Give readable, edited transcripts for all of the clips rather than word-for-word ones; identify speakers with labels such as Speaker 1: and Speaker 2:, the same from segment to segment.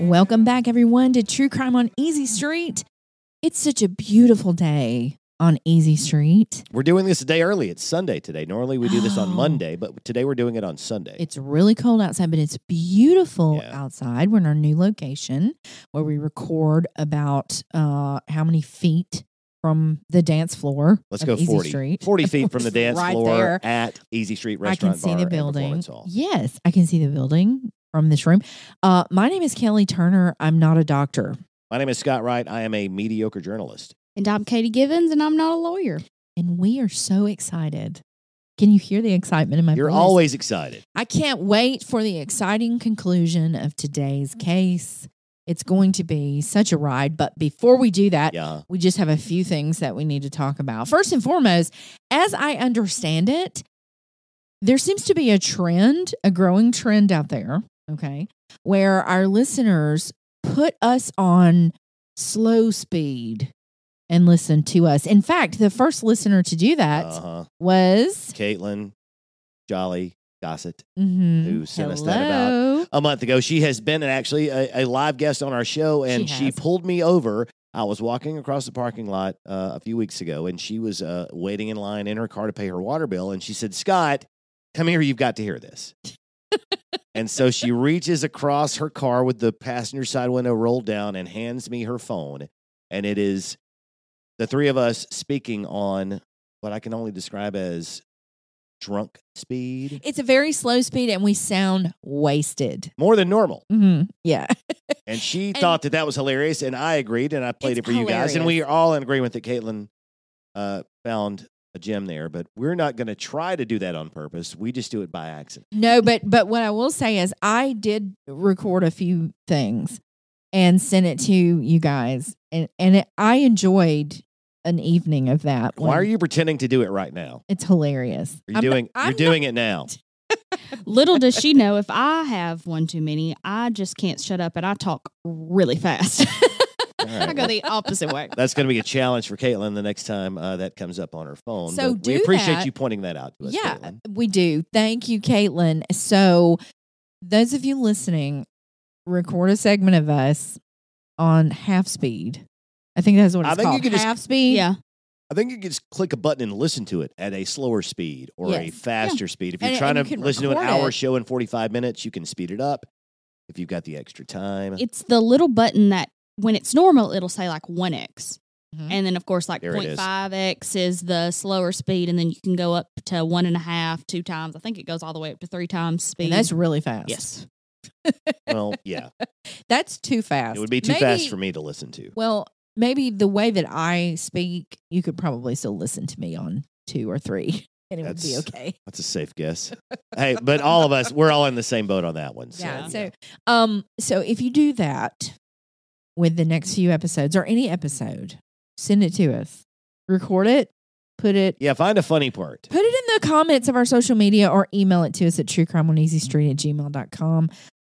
Speaker 1: Welcome back, everyone, to True Crime on Easy Street. It's such a beautiful day on Easy Street.
Speaker 2: We're doing this a day early. It's Sunday today. Normally we do this on
Speaker 1: Oh.
Speaker 2: Monday, but today we're doing it on Sunday.
Speaker 1: It's really cold outside, but it's beautiful
Speaker 2: Yeah.
Speaker 1: outside. We're in our new location where we record about how many feet from the dance floor.
Speaker 2: Let's
Speaker 1: of
Speaker 2: go
Speaker 1: Easy
Speaker 2: 40.
Speaker 1: Street.
Speaker 2: 40 feet from the dance
Speaker 1: Right
Speaker 2: floor
Speaker 1: there.
Speaker 2: at Easy Street
Speaker 1: I
Speaker 2: Restaurant
Speaker 1: can see
Speaker 2: Bar
Speaker 1: the
Speaker 2: and
Speaker 1: building.
Speaker 2: Performance Hall.
Speaker 1: Yes, I can see the building from this room. My name is Kelly Turner. I'm not a doctor.
Speaker 2: My name is Scott Wright. I am a mediocre journalist.
Speaker 3: And I'm Katie Givens, and I'm not a lawyer.
Speaker 1: And we are so excited. Can you hear the excitement in my
Speaker 2: You're
Speaker 1: voice?
Speaker 2: always excited.
Speaker 1: I can't wait for the exciting conclusion of today's case. It's going to be such a ride. But before we do that,
Speaker 2: Yeah.
Speaker 1: we just have a few things that we need to talk about. First and foremost, as I understand it, there seems to be a trend, a growing trend out there, okay, where our listeners put us on slow speed and listen to us. In fact, the first listener to do that was
Speaker 2: Caitlin Jolly Gossett,
Speaker 1: who
Speaker 2: who sent us that about a month ago. She has been actually a live guest on our show, and she
Speaker 1: has.
Speaker 2: pulled me over. I was walking across the parking lot a few weeks ago, and she was waiting in line in her car to pay her water bill, and she said, "Scott, come here. You've got to hear this." And so she reaches across her car with the passenger side window rolled down and hands me her phone, and it is the three of us speaking on what I can only describe as drunk speed.
Speaker 1: It's a very slow speed, and we sound wasted.
Speaker 2: More than normal.
Speaker 1: Yeah.
Speaker 2: And she thought that was hilarious, and I agreed, and I played
Speaker 1: It's
Speaker 2: it for you guys. And we
Speaker 1: hilarious.
Speaker 2: are all in agreement that Caitlin found a gem there, but we're not going to try to do that on purpose. We just do it by accident.
Speaker 1: No, but what I will say is I did record a few things and sent it to you guys, and I enjoyed an evening of that.
Speaker 2: Why are you pretending to do it right now?
Speaker 1: It's hilarious.
Speaker 2: You're doing it now.
Speaker 3: Little does she know, if I have one too many, I just can't shut up, and I talk really fast.
Speaker 2: All right.
Speaker 3: I go the opposite way.
Speaker 2: That's going to be a challenge for Caitlin the next time that comes up on her phone.
Speaker 1: So
Speaker 2: But we
Speaker 1: do
Speaker 2: appreciate
Speaker 1: that.
Speaker 2: you pointing that out to us,
Speaker 1: Yeah,
Speaker 2: Caitlin.
Speaker 1: we do. Thank you, Caitlin. So, those of you listening, record a segment of us on half speed. I think that's what
Speaker 2: I
Speaker 1: it's
Speaker 2: think you
Speaker 1: called.
Speaker 2: could just-
Speaker 1: Half speed.
Speaker 3: Yeah.
Speaker 2: I think you can just click a button and listen to it at a slower speed or a
Speaker 1: Yes.
Speaker 2: faster speed. If you're
Speaker 1: And
Speaker 2: trying
Speaker 1: you
Speaker 2: to
Speaker 1: can
Speaker 2: listen to an
Speaker 1: record
Speaker 2: hour
Speaker 1: it.
Speaker 2: show in 45 minutes, you can speed it up if you've got the extra time.
Speaker 3: It's the little button that, when it's normal, it'll say like 1x.
Speaker 1: Mhm.
Speaker 3: And then, of course, like
Speaker 2: There it is.
Speaker 3: 0.5x is the slower speed. And then you can go up to 1.5, 2 times. I think it goes all the way up to 3 times speed.
Speaker 1: And that's really fast.
Speaker 3: yes.
Speaker 2: Well, yeah.
Speaker 1: That's too fast.
Speaker 2: It would be too fast for me to listen to.
Speaker 1: Well, maybe the way that I speak, you could probably still listen to me on 2 or 3, and it would be
Speaker 2: That's-
Speaker 1: okay.
Speaker 2: That's a safe guess. Hey, but all of us, we're all in the same boat on that one. So,
Speaker 1: Yeah.
Speaker 2: yeah.
Speaker 1: So if you do that with the next few episodes or any episode, send it to us. Record it. Put it
Speaker 2: Yeah, find a funny part.
Speaker 1: in the comments of our social media or email it to us at truecrimeoneasystreet@gmail.com.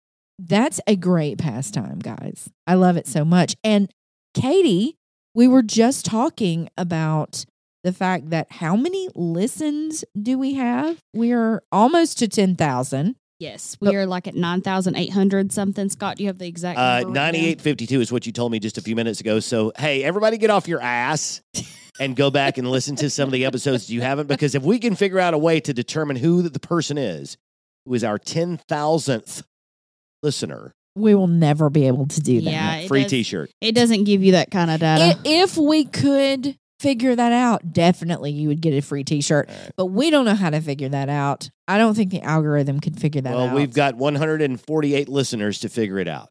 Speaker 1: That's a great pastime, guys. I love it so much. And Katie, we were just talking about the fact that how many listens do we have? We are almost to 10,000.
Speaker 3: Yes. We are like at 9,800 something. Scott, do you have the exact number? right now?
Speaker 2: 9852 is what you told me just a few minutes ago. So, hey, everybody get off your ass and go back and listen to some of the episodes you haven't. Because if we can figure out a way to determine who the person is, who is our 10,000th listener,
Speaker 1: We will never be able to do that.
Speaker 3: Yeah. It
Speaker 2: free
Speaker 3: does-
Speaker 2: T-shirt.
Speaker 3: It doesn't give you that kind of data.
Speaker 1: If we could figure that out, definitely you would get a free T-shirt.
Speaker 2: All right.
Speaker 1: But we don't know how to figure that out. I don't think the algorithm could figure that out.
Speaker 2: Well, we've got 148 listeners to figure it out.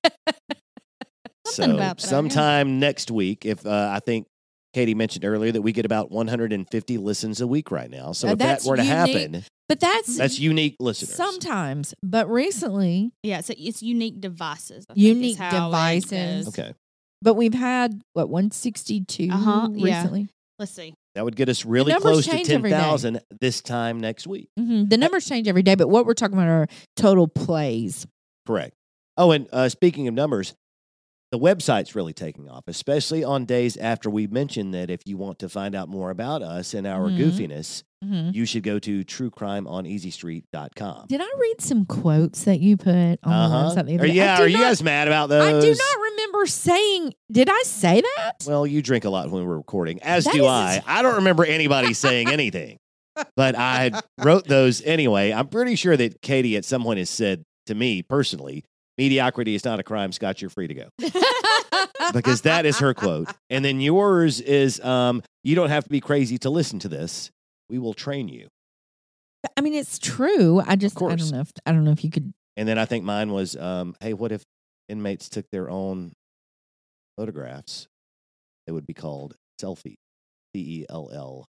Speaker 3: Something about that, yeah.
Speaker 2: sometime next week, if I think Katie mentioned earlier that we get about 150 listens a week right now. So if that
Speaker 1: that's
Speaker 2: were to
Speaker 1: unique.
Speaker 2: happen,
Speaker 1: But
Speaker 2: that's unique listeners.
Speaker 1: sometimes. But recently,
Speaker 3: Yeah, it's unique devices. I think is
Speaker 1: unique
Speaker 3: how it
Speaker 1: devices.
Speaker 3: goes.
Speaker 2: Okay.
Speaker 1: but we've had, 162
Speaker 3: Yeah.
Speaker 1: recently?
Speaker 3: Let's see.
Speaker 2: That would get us really
Speaker 1: numbers
Speaker 2: close to
Speaker 1: change every day.
Speaker 2: 10,000 this time next week.
Speaker 1: The numbers change every day, but what we're talking about are total plays.
Speaker 2: Correct. Oh, and speaking of numbers, the website's really taking off, especially on days after we mentioned that if you want to find out more about us and our
Speaker 1: Mhm.
Speaker 2: goofiness,
Speaker 1: Mhm.
Speaker 2: you should go to truecrimeoneasystreet.com.
Speaker 1: Did I read some quotes that you put on the website the other day?
Speaker 2: Yeah,
Speaker 1: I do
Speaker 2: are you
Speaker 1: not-
Speaker 2: guys mad about those?
Speaker 1: I do not remember saying. Did I say that?
Speaker 2: Well, you drink a lot when we're recording, as
Speaker 1: That
Speaker 2: do
Speaker 1: is-
Speaker 2: I. I don't remember anybody saying anything, but I wrote those anyway. I'm pretty sure that Katie at some point has said to me personally, mediocrity is not a crime. Scott, you're free to go. Because that is her quote. And then yours is, you don't have to be crazy to listen to this. We will train you.
Speaker 1: I mean, it's true. I don't
Speaker 2: course.
Speaker 1: know. I don't know if you could.
Speaker 2: And then I think mine was, hey, what if inmates took their own photographs? They would be called selfie. CELLFI.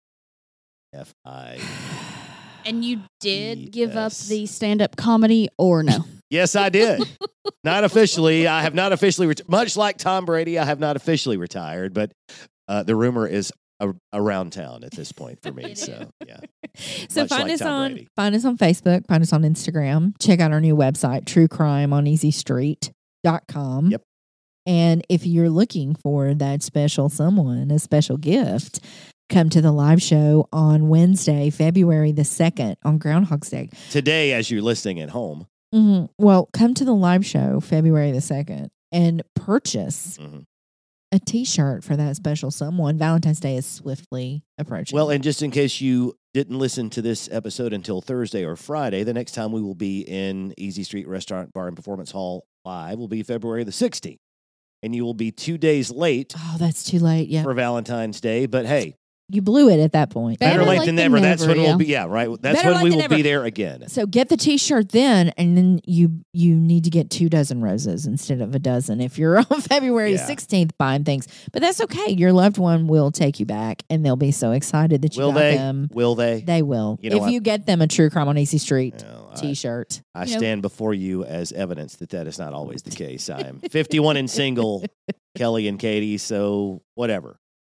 Speaker 3: And you did give up
Speaker 2: Yes.
Speaker 3: the stand-up comedy or no?
Speaker 2: Yes, I did. Not officially. I have not officially much like Tom Brady, I have not officially retired, but the rumor is around town at this point for me. So, yeah.
Speaker 1: So
Speaker 2: Much like Tom Brady.
Speaker 1: find us on Facebook, find us on Instagram. Check out our new website, truecrimeoneasystreet.com.
Speaker 2: Yep.
Speaker 1: And if you're looking for that special someone, a special gift, come to the live show on Wednesday, February the 2nd on Groundhog's Day.
Speaker 2: Today, as you're listening at home,
Speaker 1: Well, come to the live show February the 2nd and purchase
Speaker 2: Mhm.
Speaker 1: a T-shirt for that special someone. Valentine's Day is swiftly approaching.
Speaker 2: well, and just in case you didn't listen to this episode until Thursday or Friday, the next time we will be in Easy Street Restaurant, Bar, and Performance Hall live will be February the 16th. And you will be 2 days late
Speaker 1: oh, that's too late. Yeah,
Speaker 2: for Valentine's Day. But hey,
Speaker 1: you blew it at that point.
Speaker 2: better late than never. That's when
Speaker 3: yeah.
Speaker 2: we'll be. Yeah, right. That's
Speaker 1: Better
Speaker 2: when
Speaker 1: late
Speaker 2: we
Speaker 1: than
Speaker 2: will
Speaker 1: never.
Speaker 2: be there again.
Speaker 1: So get the T-shirt then, and then you need to get 2 dozen roses instead of a dozen if you're on February
Speaker 2: Yeah.
Speaker 1: 16th buying things. But that's okay. Your loved one will take you back, and they'll be so excited that you
Speaker 2: Will
Speaker 1: got
Speaker 2: they?
Speaker 1: them.
Speaker 2: Will they?
Speaker 1: They will.
Speaker 2: You know
Speaker 1: if
Speaker 2: what?
Speaker 1: you get them a True Crime on Easy Street
Speaker 2: Well,
Speaker 1: T-shirt.
Speaker 2: I
Speaker 3: You know-
Speaker 2: stand before you as evidence that is not always the case. I am 51 and single, Kelly and Katie, so whatever.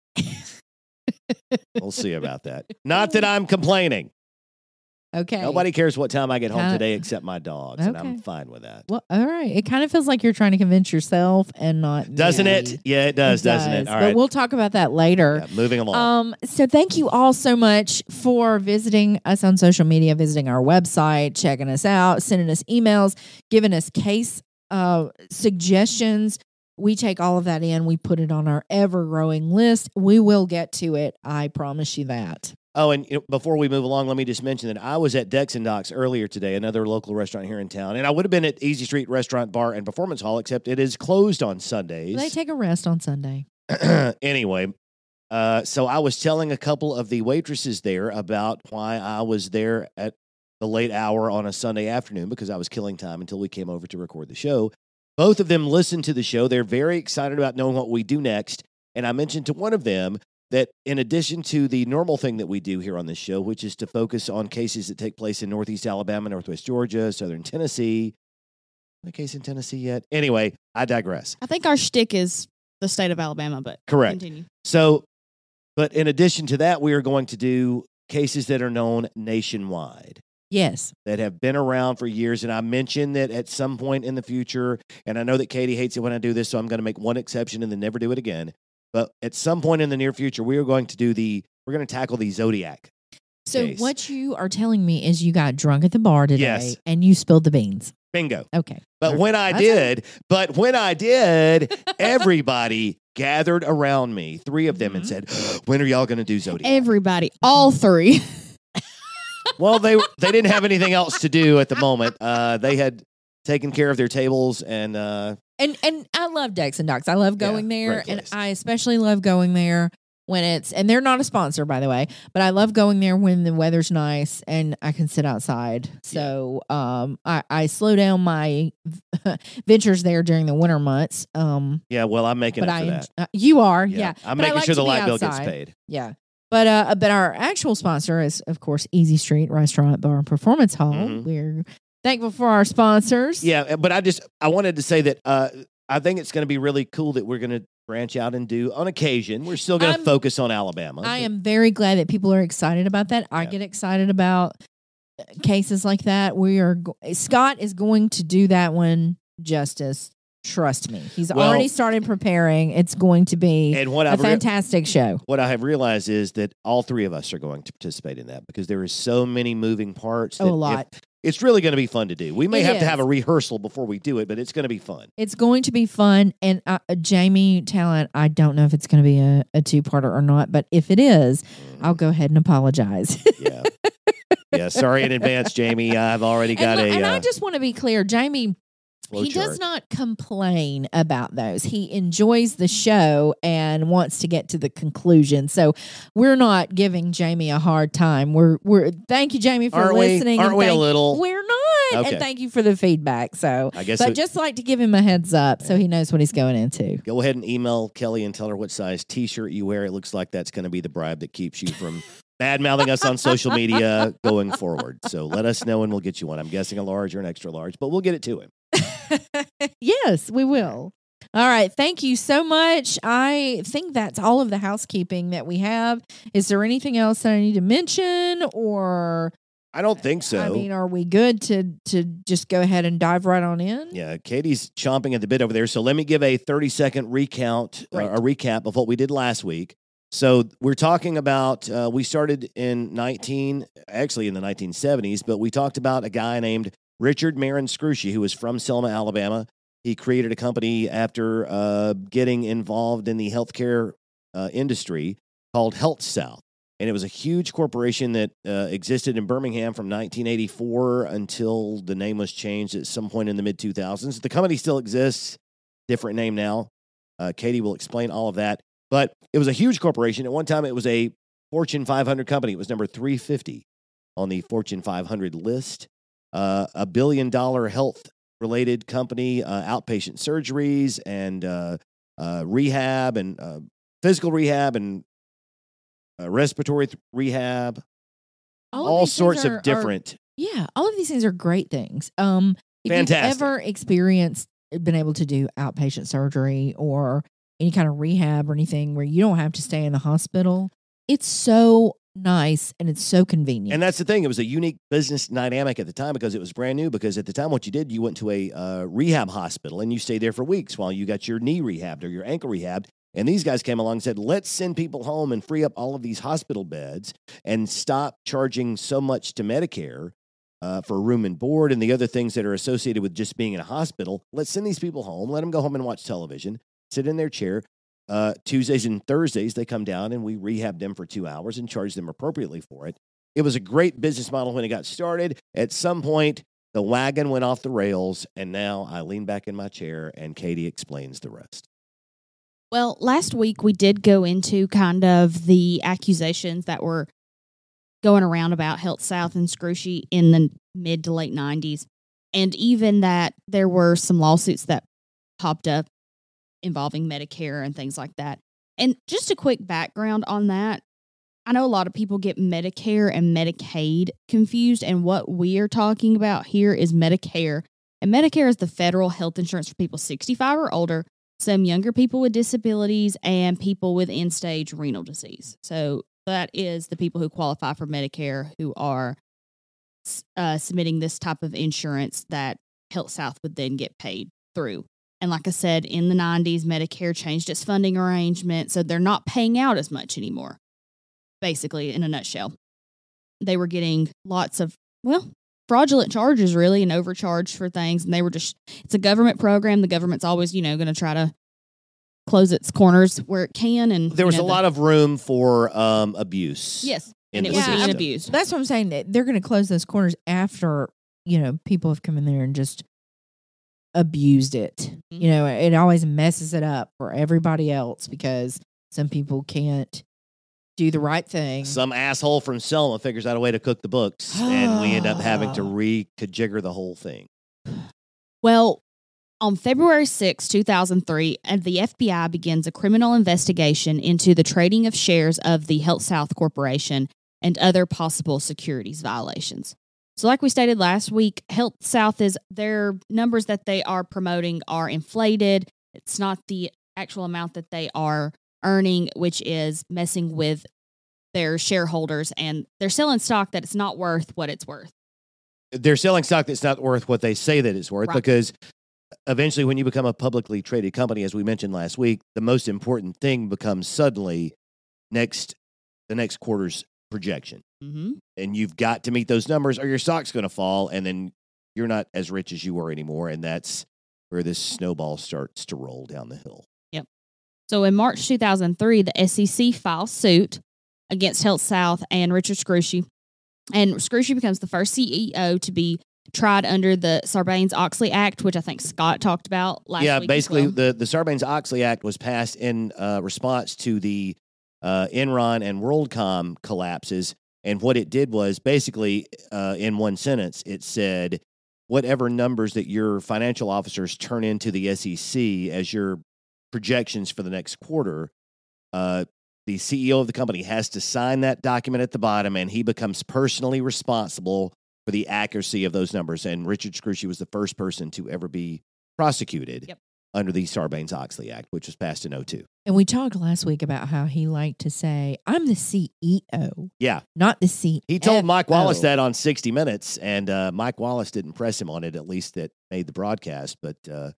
Speaker 2: We'll see about that. Not that I'm complaining.
Speaker 1: Okay.
Speaker 2: Nobody cares what time I get home
Speaker 1: Kinda-
Speaker 2: today except my dogs, and I'm
Speaker 1: Okay.
Speaker 2: fine with that.
Speaker 1: Well, all right. It kind of feels like you're trying to convince yourself and not
Speaker 2: Doesn't
Speaker 1: me.
Speaker 2: it? Yeah, it does, doesn't it? All right.
Speaker 1: But we'll talk about that later.
Speaker 2: Yeah, moving along.
Speaker 1: So thank you all so much for visiting us on social media, visiting our website, checking us out, sending us emails, giving us case suggestions. We take all of that in. We put it on our ever-growing list. We will get to it. I promise you that.
Speaker 2: Oh, and before we move along, let me just mention that I was at Dex and Doc's earlier today, another local restaurant here in town, and I would have been at Easy Street Restaurant, Bar, and Performance Hall, except it is closed on Sundays.
Speaker 1: They take a rest on Sunday.
Speaker 2: Anyway, so I was telling a couple of the waitresses there about why I was there at the late hour on a Sunday afternoon because I was killing time until we came over to record the show. Both of them listened to the show. They're very excited about knowing what we do next. And I mentioned to one of them that in addition to the normal thing that we do here on this show, which is to focus on cases that take place in Northeast Alabama, Northwest Georgia, Southern Tennessee. A case in Tennessee yet? Anyway, I digress.
Speaker 3: I think our shtick is the state of Alabama, but
Speaker 2: Correct.
Speaker 3: continue.
Speaker 2: So, but in addition to that, we are going to do cases that are known nationwide,
Speaker 1: Yes.
Speaker 2: that have been around for years. And I mentioned that at some point in the future, and I know that Katie hates it when I do this, so I'm going to make one exception and then never do it again. But at some point in the near future, we are going to we're going to tackle the Zodiac.
Speaker 1: So
Speaker 2: case.
Speaker 1: what you are telling me is you got drunk at the bar today
Speaker 2: Yes.
Speaker 1: and you spilled the beans.
Speaker 2: Bingo.
Speaker 1: Okay.
Speaker 2: But when I did, everybody gathered around me, 3 of them, and said, when are y'all going to do Zodiac?
Speaker 3: Everybody, all three.
Speaker 2: Well, they didn't have anything else to do at the moment. They had taken care of their tables and
Speaker 1: And I love Dex and Docs. I love going
Speaker 2: Yeah,
Speaker 1: there,
Speaker 2: great
Speaker 1: and
Speaker 2: place.
Speaker 1: I especially love going there when and they're not a sponsor, by the way, but I love going there when the weather's nice and I can sit outside. So I slow down my ventures there during the winter months.
Speaker 2: yeah, well, I'm making
Speaker 1: But
Speaker 2: up for that.
Speaker 1: you are, yeah.
Speaker 2: I'm
Speaker 1: But I
Speaker 2: making
Speaker 1: like
Speaker 2: sure
Speaker 1: to
Speaker 2: the
Speaker 1: be
Speaker 2: light bill gets
Speaker 1: outside.
Speaker 2: paid.
Speaker 1: Yeah. But our actual sponsor is, of course, Easy Street Restaurant, Bar, and Performance Hall.
Speaker 2: Mhm.
Speaker 1: We're thankful for our sponsors.
Speaker 2: Yeah, but I wanted to say that I think it's going to be really cool that we're going to branch out and do on occasion. We're still going to
Speaker 1: I'm-
Speaker 2: focus on Alabama.
Speaker 1: I
Speaker 2: but-
Speaker 1: am very glad that people are excited about that. I
Speaker 2: Yeah.
Speaker 1: get excited about cases like that. Scott is going to do that one justice. Trust me. He's
Speaker 2: Well-
Speaker 1: already started preparing. It's going to be
Speaker 2: And what
Speaker 1: a
Speaker 2: I've
Speaker 1: fantastic show.
Speaker 2: what I have realized is that all three of us are going to participate in that because there is so many moving parts.
Speaker 1: Oh,
Speaker 2: that
Speaker 1: a lot.
Speaker 2: It's really going to be fun to do. We may
Speaker 1: It
Speaker 2: have to
Speaker 1: is.
Speaker 2: have a rehearsal before we do it, but it's going to be fun.
Speaker 1: It's going to be fun. And Jamie Talent, I don't know if it's going to be a two-parter or not, but if it is, I'll go ahead and apologize.
Speaker 2: Yeah. Yeah. Sorry in advance, Jamie. I've already got
Speaker 1: and I
Speaker 2: a
Speaker 1: just want to be clear, Jamie, he does
Speaker 2: flowchart.
Speaker 1: not complain about those. He enjoys the show and wants to get to the conclusion. So we're not giving Jamie a hard time. We're thank you, Jamie, for
Speaker 2: Aren't
Speaker 1: listening.
Speaker 2: Aren't
Speaker 1: and
Speaker 2: we a little?
Speaker 1: We're not.
Speaker 2: Okay.
Speaker 1: And thank you for the feedback. So
Speaker 2: I guess
Speaker 1: but
Speaker 2: it-
Speaker 1: just like to give him a heads up so he knows what he's going into.
Speaker 2: Go ahead and email Kelly and tell her what size T-shirt you wear. It looks like that's going to be the bribe that keeps you from bad-mouthing us on social media going forward. So let us know and we'll get you one. I'm guessing a large or an extra large, but we'll get it to him.
Speaker 1: Yes, we will. All right. Thank you so much. I think that's all of the housekeeping that we have. Is there anything else that I need to mention or
Speaker 2: I don't think so.
Speaker 1: I mean, are we good to just go ahead and dive right on in?
Speaker 2: Yeah, Katie's chomping at the bit over there. So let me give a 30-second
Speaker 1: Right.
Speaker 2: a recap of what we did last week. So we're talking about, we started in the 1970s, but we talked about a guy named Richard Marin Scrushy, who was from Selma, Alabama. He created a company after getting involved in the healthcare industry called Health South. And it was a huge corporation that existed in Birmingham from 1984 until the name was changed at some point in the mid-2000s. The company still exists, different name now. Katie will explain all of that. But it was a huge corporation. At one time, it was a Fortune 500 company. It was number 350 on the Fortune 500 list. $1 billion health-related company, outpatient surgeries and rehab and physical rehab and respiratory rehab, all sorts of different.
Speaker 1: Yeah, all of these things are great things. If
Speaker 2: Fantastic.
Speaker 1: you've ever experienced been able to do outpatient surgery or any kind of rehab or anything where you don't have to stay in the hospital, it's so nice and it's so convenient.
Speaker 2: And that's the thing. It was a unique business dynamic at the time because it was brand new. Because at the time, what you did, you went to a rehab hospital and you stayed there for weeks while you got your knee rehabbed or your ankle rehabbed. And these guys came along and said, let's send people home and free up all of these hospital beds and stop charging so much to Medicare for room and board and the other things that are associated with just being in a hospital. Let's send these people home, let them go home and watch television, sit in their chair. Tuesdays and Thursdays, they come down and we rehab them for 2 hours and charge them appropriately for it. It was a great business model when it got started. At some point, the wagon went off the rails, and now I lean back in my chair and Katie explains the rest.
Speaker 3: Well, last week we did go into kind of the accusations that were going around about Health South and Scrushy in the mid to late 90s. And even that there were some lawsuits that popped up involving Medicare and things like that. And just a quick background on that. I know a lot of people get Medicare and Medicaid confused. And what we are talking about here is Medicare. And Medicare is the federal health insurance for people 65 or older, some younger people with disabilities, and people with end-stage renal disease. So that is the people who qualify for Medicare who are submitting this type of insurance that Health South would then get paid through. And like I said, in the 90s, Medicare changed its funding arrangement, so they're not paying out as much anymore, basically, in a nutshell. They were getting lots of, fraudulent charges, really, and overcharged for things. And they were just, it's a government program. The government's always, going to try to close its corners where it can. And
Speaker 2: There was a lot of room for abuse.
Speaker 3: Yes.
Speaker 2: in
Speaker 3: And it
Speaker 2: the
Speaker 3: was being
Speaker 2: system.
Speaker 3: abused.
Speaker 1: That's what I'm saying. That they're going to close those corners after, people have come in there and just abused it.
Speaker 3: Mhm.
Speaker 1: It always messes it up for everybody else because some people can't do the right thing.
Speaker 2: Some asshole from Selma figures out a way to cook the books, and we end up having to re-configure the whole thing.
Speaker 3: Well, on February 6, 2003, the FBI begins a criminal investigation into the trading of shares of the Health South Corporation and other possible securities violations. So like we stated last week, Health South their numbers that they are promoting are inflated. It's not the actual amount that they are earning, which is messing with their shareholders, and they're selling stock that it's not worth what it's worth.
Speaker 2: They're selling stock that's not worth what they say that it's worth
Speaker 3: Right.
Speaker 2: because eventually, when you become a publicly traded company, as we mentioned last week, the most important thing becomes suddenly the next quarter's projection.
Speaker 3: Mm-hmm.
Speaker 2: And you've got to meet those numbers or your stock's going to fall, and then you're not as rich as you were anymore. And that's where this snowball starts to roll down the hill.
Speaker 3: Yep. So in March 2003, the SEC files suit against Health South and Richard Scrushy. And Scrushy becomes the first CEO to be tried under the Sarbanes-Oxley Act, which I think Scott talked about last week.
Speaker 2: Yeah, basically,
Speaker 3: as well.
Speaker 2: the Sarbanes-Oxley Act was passed in response to the Enron and WorldCom collapses. And what it did was basically, in one sentence, it said, whatever numbers that your financial officers turn into the SEC as your projections for the next quarter, the CEO of the company has to sign that document at the bottom, and he becomes personally responsible for the accuracy of those numbers. And Richard Scrushy was the first person to ever be prosecuted under the Sarbanes-Oxley Act, which was passed in 2002.
Speaker 1: And we talked last week about how he liked to say, I'm the CEO.
Speaker 2: Yeah.
Speaker 1: Not the CFO.
Speaker 2: He told Mike Wallace that on 60 Minutes, and Mike Wallace didn't press him on it, at least that made the broadcast. But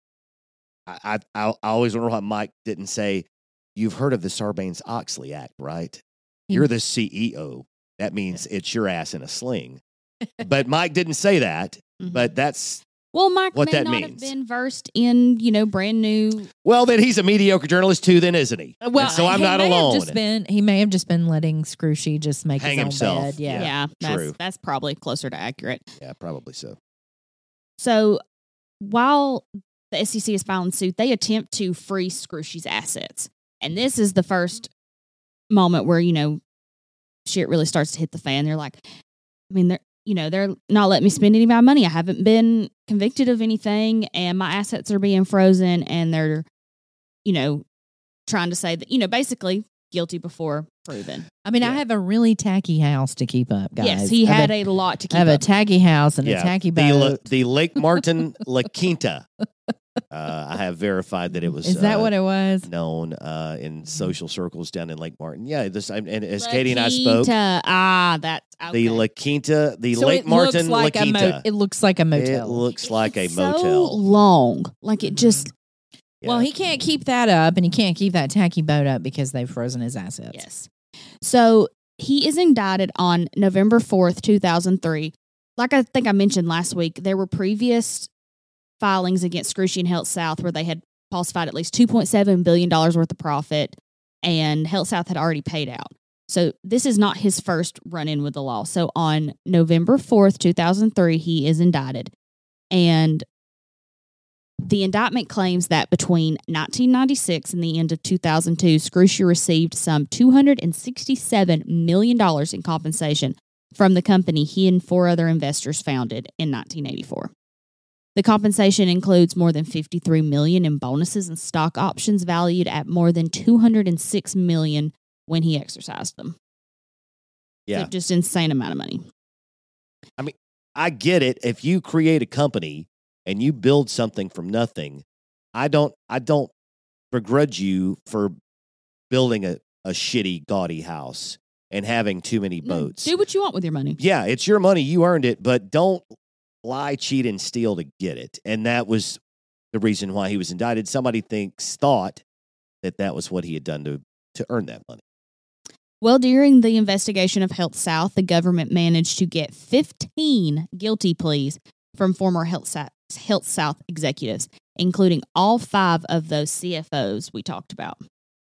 Speaker 2: I always wonder why Mike didn't say, you've heard of the Sarbanes-Oxley Act, right? You're the CEO. That means it's your ass in a sling. But Mike didn't say that, but that's
Speaker 3: Mike
Speaker 2: what
Speaker 3: may
Speaker 2: that
Speaker 3: not
Speaker 2: means.
Speaker 3: have been versed in, brand new.
Speaker 2: Well, then he's a mediocre journalist too, then, isn't he?
Speaker 1: Well,
Speaker 2: and so I'm
Speaker 1: he
Speaker 2: not
Speaker 1: may have
Speaker 2: alone.
Speaker 1: he may have just been letting Scrushy just make
Speaker 2: Hang
Speaker 1: his
Speaker 2: himself.
Speaker 1: own bed. Yeah.
Speaker 2: True.
Speaker 3: That's probably closer to accurate.
Speaker 2: Yeah, probably so.
Speaker 3: So while the SEC is filing suit, they attempt to freeze Scrushy's assets. And this is the first moment where, shit really starts to hit the fan. They're like, they're not letting me spend any of my money. I haven't been convicted of anything, and my assets are being frozen, and they're, trying to say that, basically guilty before proven.
Speaker 1: I mean, I have a really tacky house to keep up, guys.
Speaker 3: Yes, he had a lot to keep
Speaker 1: I have
Speaker 3: up.
Speaker 1: a tacky house and a tacky boat.
Speaker 2: The Lake Martin La Quinta. I have verified that it was.
Speaker 1: Is that what it was?
Speaker 2: Known in social circles down in Lake Martin. Yeah, and as Katie and I spoke,
Speaker 3: that's okay.
Speaker 2: the La Quinta, the
Speaker 1: So
Speaker 2: Lake
Speaker 1: it
Speaker 2: Martin
Speaker 1: looks like
Speaker 2: La Quinta.
Speaker 1: it looks like a motel.
Speaker 2: It looks like a
Speaker 3: It's
Speaker 2: motel.
Speaker 3: So long, like it just.
Speaker 2: Yeah.
Speaker 1: Well, he can't keep that up, and he can't keep that tacky boat up because they've frozen his assets.
Speaker 3: Yes. So he is indicted on November 4th, 2003. Like I think I mentioned last week, there were previous filings against Scrushy and Health South where they had falsified at least $2.7 billion worth of profit, and Health South had already paid out. So this is not his first run-in with the law. So on November 4th, 2003, he is indicted. And the indictment claims that between 1996 and the end of 2002, Scrushy received some $267 million in compensation from the company he and 4 other investors founded in 1984. The compensation includes more than $53 million in bonuses and stock options valued at more than $206 million when he exercised them.
Speaker 2: Yeah.
Speaker 3: So just insane amount of money.
Speaker 2: I mean, I get it. If you create a company and you build something from nothing, I don't begrudge you for building a shitty, gaudy house and having too many boats.
Speaker 3: Do what you want with your money.
Speaker 2: Yeah, it's your money. You earned it, but don't lie, cheat, and steal to get it. And that was the reason why he was indicted. Somebody thought that was what he had done to earn that money.
Speaker 3: Well, during the investigation of Health South, the government managed to get 15 guilty pleas from former Health South executives, including all 5 of those CFOs we talked about.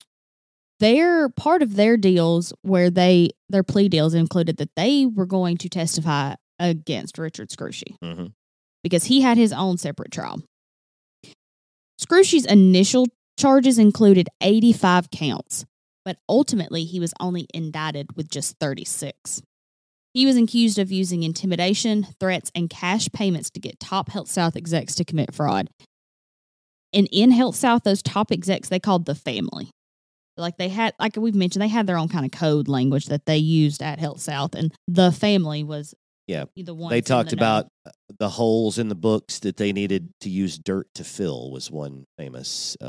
Speaker 3: Part of their deals where their plea deals included that they were going to testify against Richard Scrushy because he had his own separate trial. Scrushy's initial charges included 85 counts, but ultimately he was only indicted with just 36. He was accused of using intimidation, threats, and cash payments to get top Health South execs to commit fraud. And in Health South, those top execs, they called the family. Like we've mentioned, they had their own kind of code language that they used at Health South, and the family was the one.
Speaker 2: They talked about the holes in the books that they needed to use dirt to fill was one famous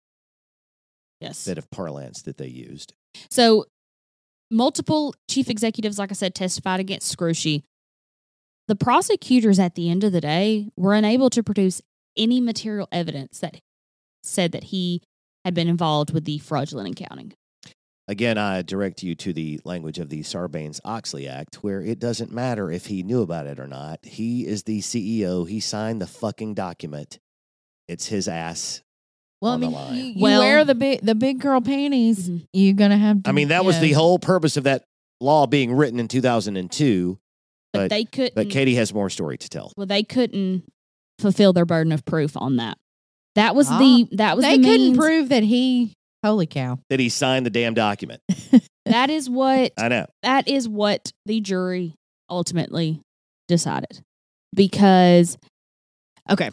Speaker 2: bit of parlance that they used.
Speaker 3: So multiple chief executives, like I said, testified against Scrushy. The prosecutors at the end of the day were unable to produce any material evidence that said that he had been involved with the fraudulent accounting.
Speaker 2: Again, I direct you to the language of the Sarbanes-Oxley Act, where it doesn't matter if he knew about it or not. He is the CEO. He signed the fucking document. It's his ass.
Speaker 1: Well,
Speaker 2: on
Speaker 1: I
Speaker 2: the
Speaker 1: mean,
Speaker 2: line.
Speaker 1: you
Speaker 3: Well-
Speaker 1: wear the big girl panties.
Speaker 3: Mhm.
Speaker 1: You're gonna have to.
Speaker 2: I mean, that was the whole purpose of that law being written in 2002.
Speaker 3: But
Speaker 2: But-
Speaker 3: they couldn't.
Speaker 2: But Katie has more story to tell.
Speaker 3: Well, they couldn't fulfill their burden of proof on that. That was
Speaker 1: Ah,
Speaker 3: that was
Speaker 1: They
Speaker 3: the
Speaker 1: couldn't
Speaker 3: means.
Speaker 1: prove that he. Holy cow!
Speaker 2: That he signed the damn document.
Speaker 3: That is what
Speaker 2: I know.
Speaker 3: the jury ultimately decided. Because, okay,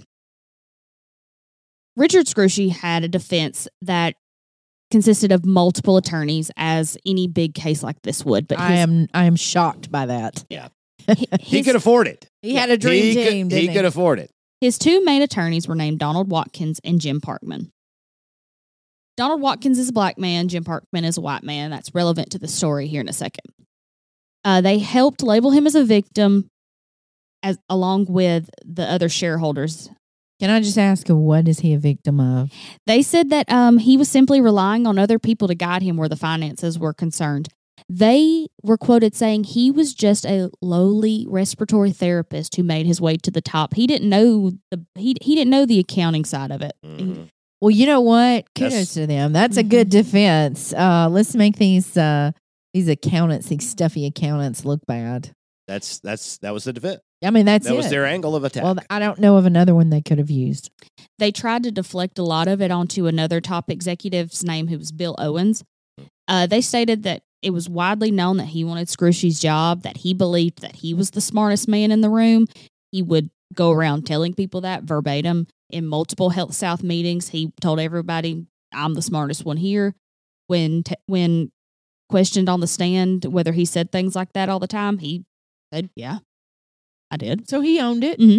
Speaker 3: Richard Scrushy had a defense that consisted of multiple attorneys, as any big case like this would. But
Speaker 1: I am shocked by that.
Speaker 2: He could afford it.
Speaker 1: He had a dream team.
Speaker 2: He could afford it.
Speaker 3: His two main attorneys were named Donald Watkins and Jim Parkman. Donald Watkins is a black man. Jim Parkman is a white man. That's relevant to the story here in a second. They helped label him as a victim, along with the other shareholders.
Speaker 1: Can I just ask, what is he a victim of?
Speaker 3: They said that he was simply relying on other people to guide him where the finances were concerned. They were quoted saying he was just a lowly respiratory therapist who made his way to the top. He didn't know he didn't know the accounting side of it.
Speaker 2: Mhm.
Speaker 1: Well, you know what? Kudos
Speaker 2: That's-
Speaker 1: to them. That's a good defense. Let's make these accountants, these stuffy accountants, look bad.
Speaker 2: That was the defense.
Speaker 1: I mean, that's
Speaker 2: That
Speaker 1: it.
Speaker 2: was their angle of attack.
Speaker 1: Well, I don't know of another one they could have used.
Speaker 3: They tried to deflect a lot of it onto another top executive's name, who was Bill Owens. They stated that it was widely known that he wanted Scrushy's job, that he believed that he was the smartest man in the room. He would go around telling people that verbatim in multiple Health South meetings. He told everybody, "I'm the smartest one here." When questioned on the stand whether he said things like that all the time, he said, "Yeah, I did."
Speaker 1: So he owned it.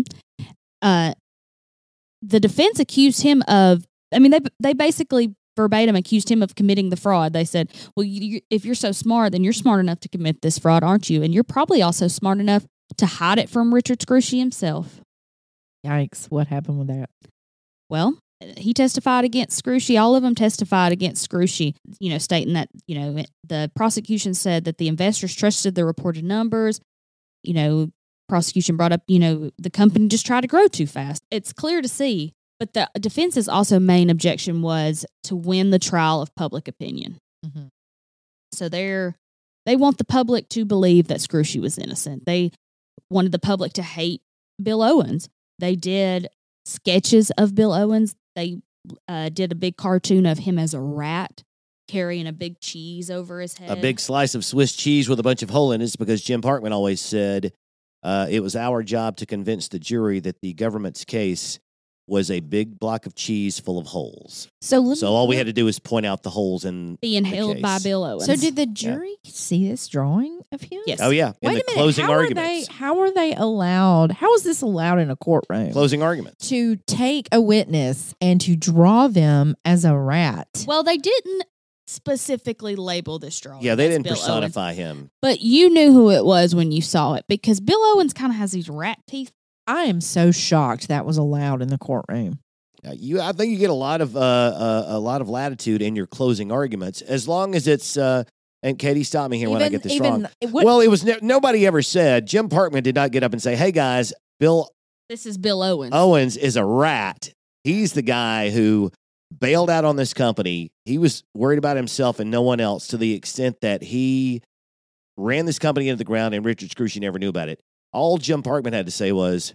Speaker 3: The defense accused him of, I mean, they basically verbatim accused him of committing the fraud. They said, well, if you're so smart, then you're smart enough to commit this fraud, aren't you? And you're probably also smart enough to hide it from Richard Scrushy himself.
Speaker 1: Yikes. What happened with that?
Speaker 3: Well, he testified against Scrushy. All of them testified against Scrushy, stating that, the prosecution said that the investors trusted the reported numbers. Prosecution brought up, the company just tried to grow too fast. It's clear to see. But the defense's also main objection was to win the trial of public opinion.
Speaker 1: Mm-hmm.
Speaker 3: So they want the public to believe that Scrushy was innocent. They wanted the public to hate Bill Owens. They did sketches of Bill Owens. They did a big cartoon of him as a rat carrying a big cheese over his head.
Speaker 2: A big slice of Swiss cheese with a bunch of hole in it, because Jim Parkman always said it was our job to convince the jury that the government's case was a big block of cheese full of holes.
Speaker 1: So
Speaker 2: all we had to do was point out the holes in
Speaker 3: being
Speaker 2: the
Speaker 3: held by
Speaker 2: case.
Speaker 3: Bill Owens.
Speaker 1: So did the jury see this drawing of him?
Speaker 3: Yes.
Speaker 2: Oh, yeah. In
Speaker 1: Wait
Speaker 2: the
Speaker 1: a minute.
Speaker 2: closing
Speaker 1: how
Speaker 2: arguments.
Speaker 1: How are they allowed? How is this allowed in a courtroom?
Speaker 2: Closing arguments.
Speaker 1: To take a witness and to draw them as a rat.
Speaker 3: Well, they didn't specifically label this drawing.
Speaker 2: Yeah, they
Speaker 3: as
Speaker 2: didn't
Speaker 3: Bill Owens.
Speaker 2: personify him.
Speaker 3: But you knew who it was when you saw it, because Bill Owens kind of has these rat teeth.
Speaker 1: I am so shocked that was allowed in the courtroom.
Speaker 2: I think you get a lot of latitude in your closing arguments, as long as it's. And Katie, stop me here when I get this wrong. Well, it was nobody ever said. Jim Parkman did not get up and say, "Hey guys,
Speaker 3: This is Bill Owens.
Speaker 2: Owens is a rat. He's the guy who bailed out on this company. He was worried about himself and no one else, to the extent that he ran this company into the ground, and Richard Scrushy never knew about it." All Jim Parkman had to say was,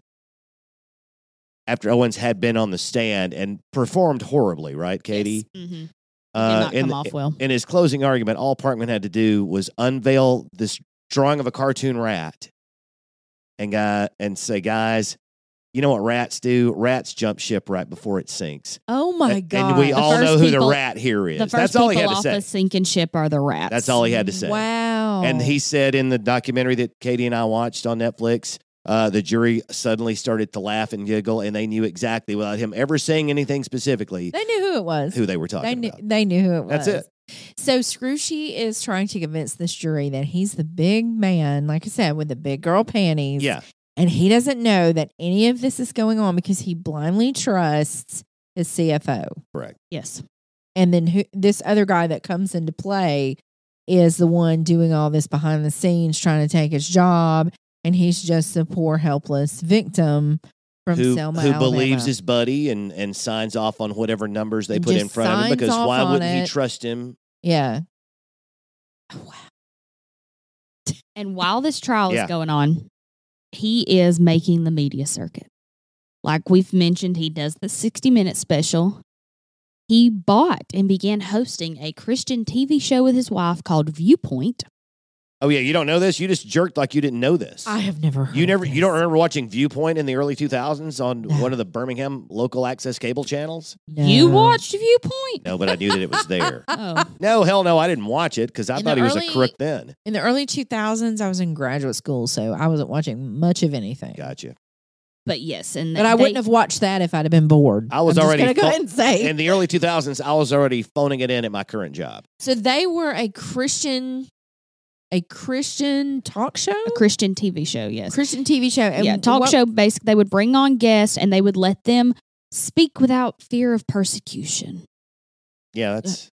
Speaker 2: after Owens had been on the stand and performed horribly, right, Katie?
Speaker 3: Yes. Mm-hmm. Did not come off well.
Speaker 2: In his closing argument, all Parkman had to do was unveil this drawing of a cartoon rat and say, "Guys, you know what rats do? Rats jump ship right before it sinks."
Speaker 1: Oh my God.
Speaker 2: And we
Speaker 3: The
Speaker 2: all
Speaker 3: first
Speaker 2: know who the
Speaker 3: people-
Speaker 2: rat here is.
Speaker 3: The first
Speaker 2: That's all he had
Speaker 3: people
Speaker 2: to
Speaker 3: off
Speaker 2: say.
Speaker 3: a sinking ship are the rats.
Speaker 2: That's all he had to say.
Speaker 1: Wow.
Speaker 2: And he said in the documentary that Katie and I watched on Netflix, the jury suddenly started to laugh and giggle, and they knew exactly, without him ever saying anything specifically,
Speaker 1: They knew who it was.
Speaker 2: who they were talking about.
Speaker 1: They knew who it was.
Speaker 2: That's it.
Speaker 1: So Scrushy is trying to convince this jury that he's the big man, like I said, with the big girl panties.
Speaker 2: Yeah.
Speaker 1: And he doesn't know that any of this is going on because he blindly trusts his CFO.
Speaker 2: Correct.
Speaker 3: Yes.
Speaker 1: And then this other guy that comes into play is the one doing all this behind the scenes, trying to take his job. And he's just a poor, helpless victim from Selma,
Speaker 2: who
Speaker 1: Alabama.
Speaker 2: believes his buddy and signs off on whatever numbers they
Speaker 1: And
Speaker 2: put
Speaker 1: just
Speaker 2: in front of him.
Speaker 1: signs
Speaker 2: Because
Speaker 1: off
Speaker 2: why
Speaker 1: on
Speaker 2: wouldn't he
Speaker 1: it.
Speaker 2: trust him?
Speaker 1: Yeah. Oh, wow.
Speaker 3: And while this trial
Speaker 2: Yeah.
Speaker 3: is going on, he is making the media circuit. Like we've mentioned, he does the 60-minute special. He bought and began hosting a Christian TV show with his wife called Viewpoint.
Speaker 2: Oh yeah, you don't know this? You just jerked like you didn't know this.
Speaker 1: I have never heard
Speaker 2: You
Speaker 1: of
Speaker 2: don't
Speaker 1: this.
Speaker 2: remember watching Viewpoint in the early 2000s on
Speaker 1: No.
Speaker 2: one of the Birmingham local access cable channels?
Speaker 1: No.
Speaker 3: You watched Viewpoint?
Speaker 2: No, but I knew that it was there.
Speaker 3: Oh,
Speaker 2: No, hell no, I didn't watch it because I
Speaker 1: In
Speaker 2: thought
Speaker 1: the
Speaker 2: he was
Speaker 1: early-
Speaker 2: a crook then.
Speaker 1: In the early 2000s, I was in graduate school, so I wasn't watching much of anything.
Speaker 2: Gotcha.
Speaker 3: but yes, and
Speaker 1: But I wouldn't have watched that if I'd have been bored.
Speaker 2: I was
Speaker 1: I'm just
Speaker 2: already
Speaker 1: gonna go
Speaker 2: pho-
Speaker 1: ahead and say.
Speaker 2: In the early 2000s, I was already phoning it in at my current job.
Speaker 1: So they were a Christian talk show,
Speaker 3: a Christian TV show. Yes,
Speaker 1: Christian TV show. And
Speaker 3: yeah, talk
Speaker 1: what-
Speaker 3: show. Basically, they would bring on guests and they would let them speak without fear of persecution.
Speaker 2: Yeah, that's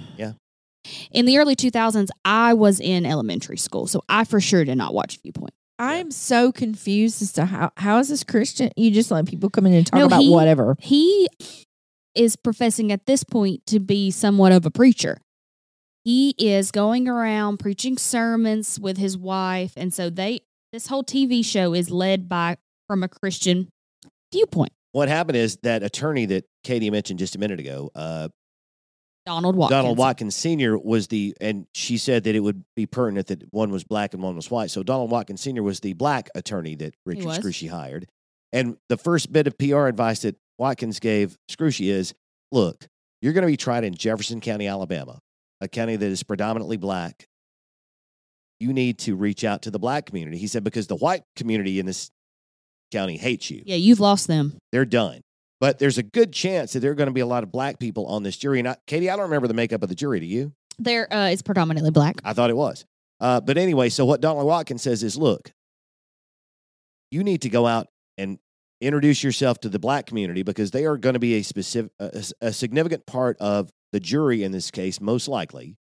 Speaker 3: In the early 2000s, I was in elementary school, so I for sure did not watch Viewpoint.
Speaker 1: I'm so confused as to how is this Christian? You just let people come in and talk
Speaker 3: No,
Speaker 1: about
Speaker 3: he-
Speaker 1: whatever.
Speaker 3: He is professing at this point to be somewhat of a preacher. He is going around preaching sermons with his wife, and so this whole TV show is led from a Christian viewpoint.
Speaker 2: what happened is that attorney that Katie mentioned just a minute ago,
Speaker 3: Donald Watkins.
Speaker 2: Donald Watkins Sr. was and she said that it would be pertinent that one was black and one was white. So Donald Watkins Sr. was the black attorney that Richard
Speaker 3: was.
Speaker 2: Scrushy hired. And the first bit of PR advice that Watkins gave Scrushy is, look, you're going to be tried in Jefferson County, Alabama, a county that is predominantly black. You need to reach out to the black community. He said, because the white community in this county hates you.
Speaker 3: Yeah, you've lost them.
Speaker 2: They're done. But there's a good chance that there are going to be a lot of black people on this jury. And Katie, I don't remember the makeup of the jury. Do you?
Speaker 3: There is predominantly black.
Speaker 2: I thought it was. But anyway, so what Donald Watkins says is, look, you need to go out and introduce yourself to the black community because they are going to be a significant part of the jury in this case, most likely.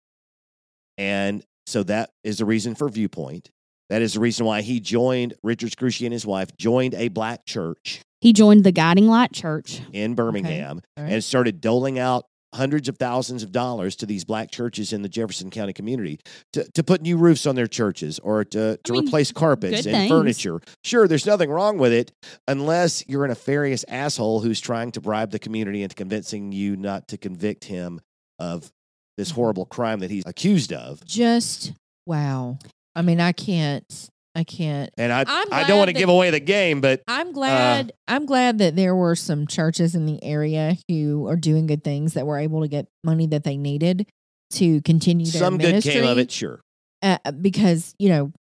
Speaker 2: And so that is the reason for Viewpoint. That is the reason why he joined, Richard Scrushy and his wife joined a black church
Speaker 3: He joined the Guiding Light Church.
Speaker 2: in Birmingham
Speaker 1: All right.
Speaker 2: and started doling out hundreds of thousands of dollars to these black churches in the Jefferson County community to put new roofs on their churches or to
Speaker 3: I mean,
Speaker 2: replace carpets
Speaker 3: good
Speaker 2: and
Speaker 3: things.
Speaker 2: furniture. Sure, there's nothing wrong with it unless you're a nefarious asshole who's trying to bribe the community into convincing you not to convict him of this horrible crime that he's accused of.
Speaker 1: Just wow. I mean, I can't.
Speaker 2: And I
Speaker 1: I'm
Speaker 2: don't want to
Speaker 1: glad
Speaker 2: give away the game, but
Speaker 1: I'm glad. I'm glad that there were some churches in the area who are doing good things that were able to get money that they needed to continue their
Speaker 2: some good
Speaker 1: ministry.
Speaker 2: came of it, sure.
Speaker 1: Because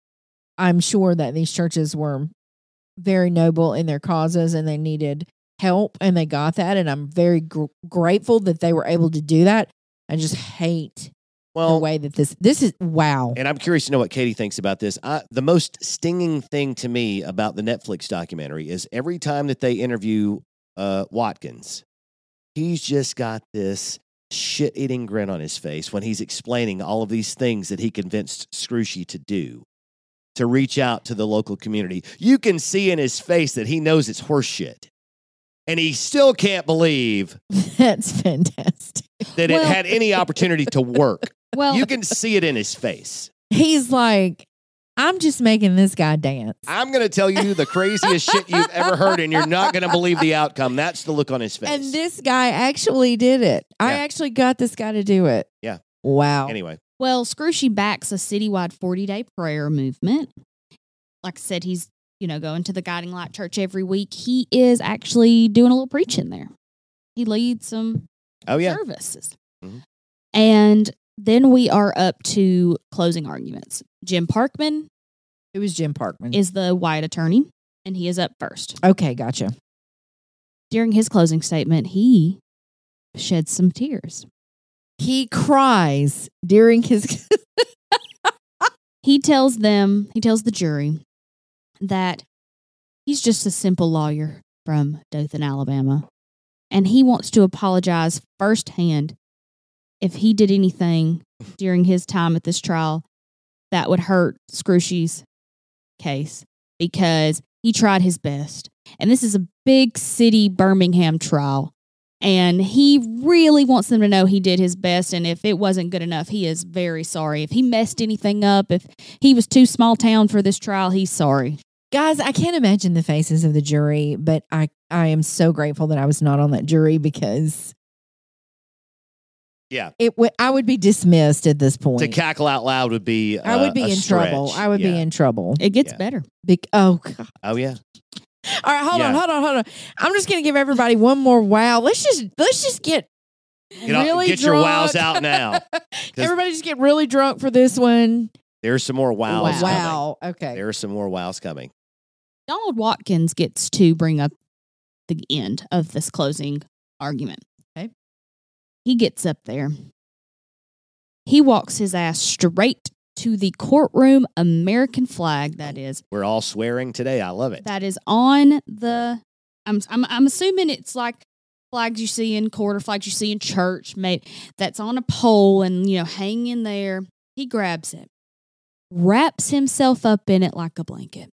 Speaker 1: I'm sure that these churches were very noble in their causes and they needed help and they got that. And I'm very grateful that they were able to do that. I just hate the
Speaker 2: Well,
Speaker 1: way that this is wow.
Speaker 2: and I'm curious to know what Katie thinks about this. The most stinging thing to me about the Netflix documentary is every time that they interview Watkins, he's just got this shit-eating grin on his face when he's explaining all of these things that he convinced Scrushy to do, to reach out to the local community. You can see in his face that he knows it's horse shit. And he still can't believe
Speaker 1: That's fantastic.
Speaker 2: that it
Speaker 3: Well-
Speaker 2: had any opportunity to work.
Speaker 3: Well,
Speaker 2: You can see it in his face.
Speaker 1: He's like, I'm just making this guy dance.
Speaker 2: I'm going to tell you the craziest shit you've ever heard, and you're not going to believe the outcome. That's the look on his face.
Speaker 1: And this guy actually did it. I
Speaker 2: Yeah.
Speaker 1: actually got this guy to do it.
Speaker 2: Yeah.
Speaker 1: Wow.
Speaker 2: Anyway,
Speaker 3: well, Scrushy backs a citywide 40-day prayer movement. Like I said, he's going to the Guiding Light Church every week. He is actually doing a little preaching there. He leads some
Speaker 2: oh yeah,
Speaker 3: services.
Speaker 2: Mhm.
Speaker 3: And then we are up to closing arguments. Jim Parkman
Speaker 1: It was Jim Parkman.
Speaker 3: is the white attorney, and he is up first.
Speaker 1: Okay, gotcha.
Speaker 3: During his closing statement, he sheds some tears.
Speaker 1: He cries during his
Speaker 3: He tells the jury that He's just a simple lawyer from Dothan, Alabama. And he wants to apologize firsthand if he did anything during his time at this trial that would hurt Scrushy's case, because he tried his best. And this is a big city Birmingham trial. And he really wants them to know he did his best. And if it wasn't good enough, he is very sorry. If he messed anything up, if he was too small town for this trial, he's sorry.
Speaker 1: Guys, I can't imagine the faces of the jury, but I am so grateful that I was not on that jury, because
Speaker 2: Yeah.
Speaker 1: I would be dismissed at this point.
Speaker 2: To cackle out loud would be
Speaker 1: I would be
Speaker 2: a
Speaker 1: in
Speaker 2: stretch.
Speaker 1: trouble. I would be
Speaker 2: Yeah.
Speaker 1: in trouble.
Speaker 3: It gets
Speaker 2: Yeah.
Speaker 3: better.
Speaker 1: Oh, God.
Speaker 2: Oh, yeah.
Speaker 1: All right, hold
Speaker 2: Yeah.
Speaker 1: on. I'm just going to give everybody one more wow. Let's just get really
Speaker 2: Get
Speaker 1: drunk.
Speaker 2: your wows out now.
Speaker 1: Everybody just get really drunk for this one.
Speaker 2: There's some more wows coming.
Speaker 1: Wow. Okay.
Speaker 2: There are some more wows coming.
Speaker 3: Donald Watkins gets to bring up the end of this closing argument.
Speaker 1: Okay.
Speaker 3: He gets up there. He walks his ass straight to the courtroom American flag, that is
Speaker 2: We're all swearing today. I love it.
Speaker 3: on the I'm assuming it's like flags you see in court or flags you see in church, maybe that's on a pole and hanging there. He grabs it, wraps himself up in it like a blanket,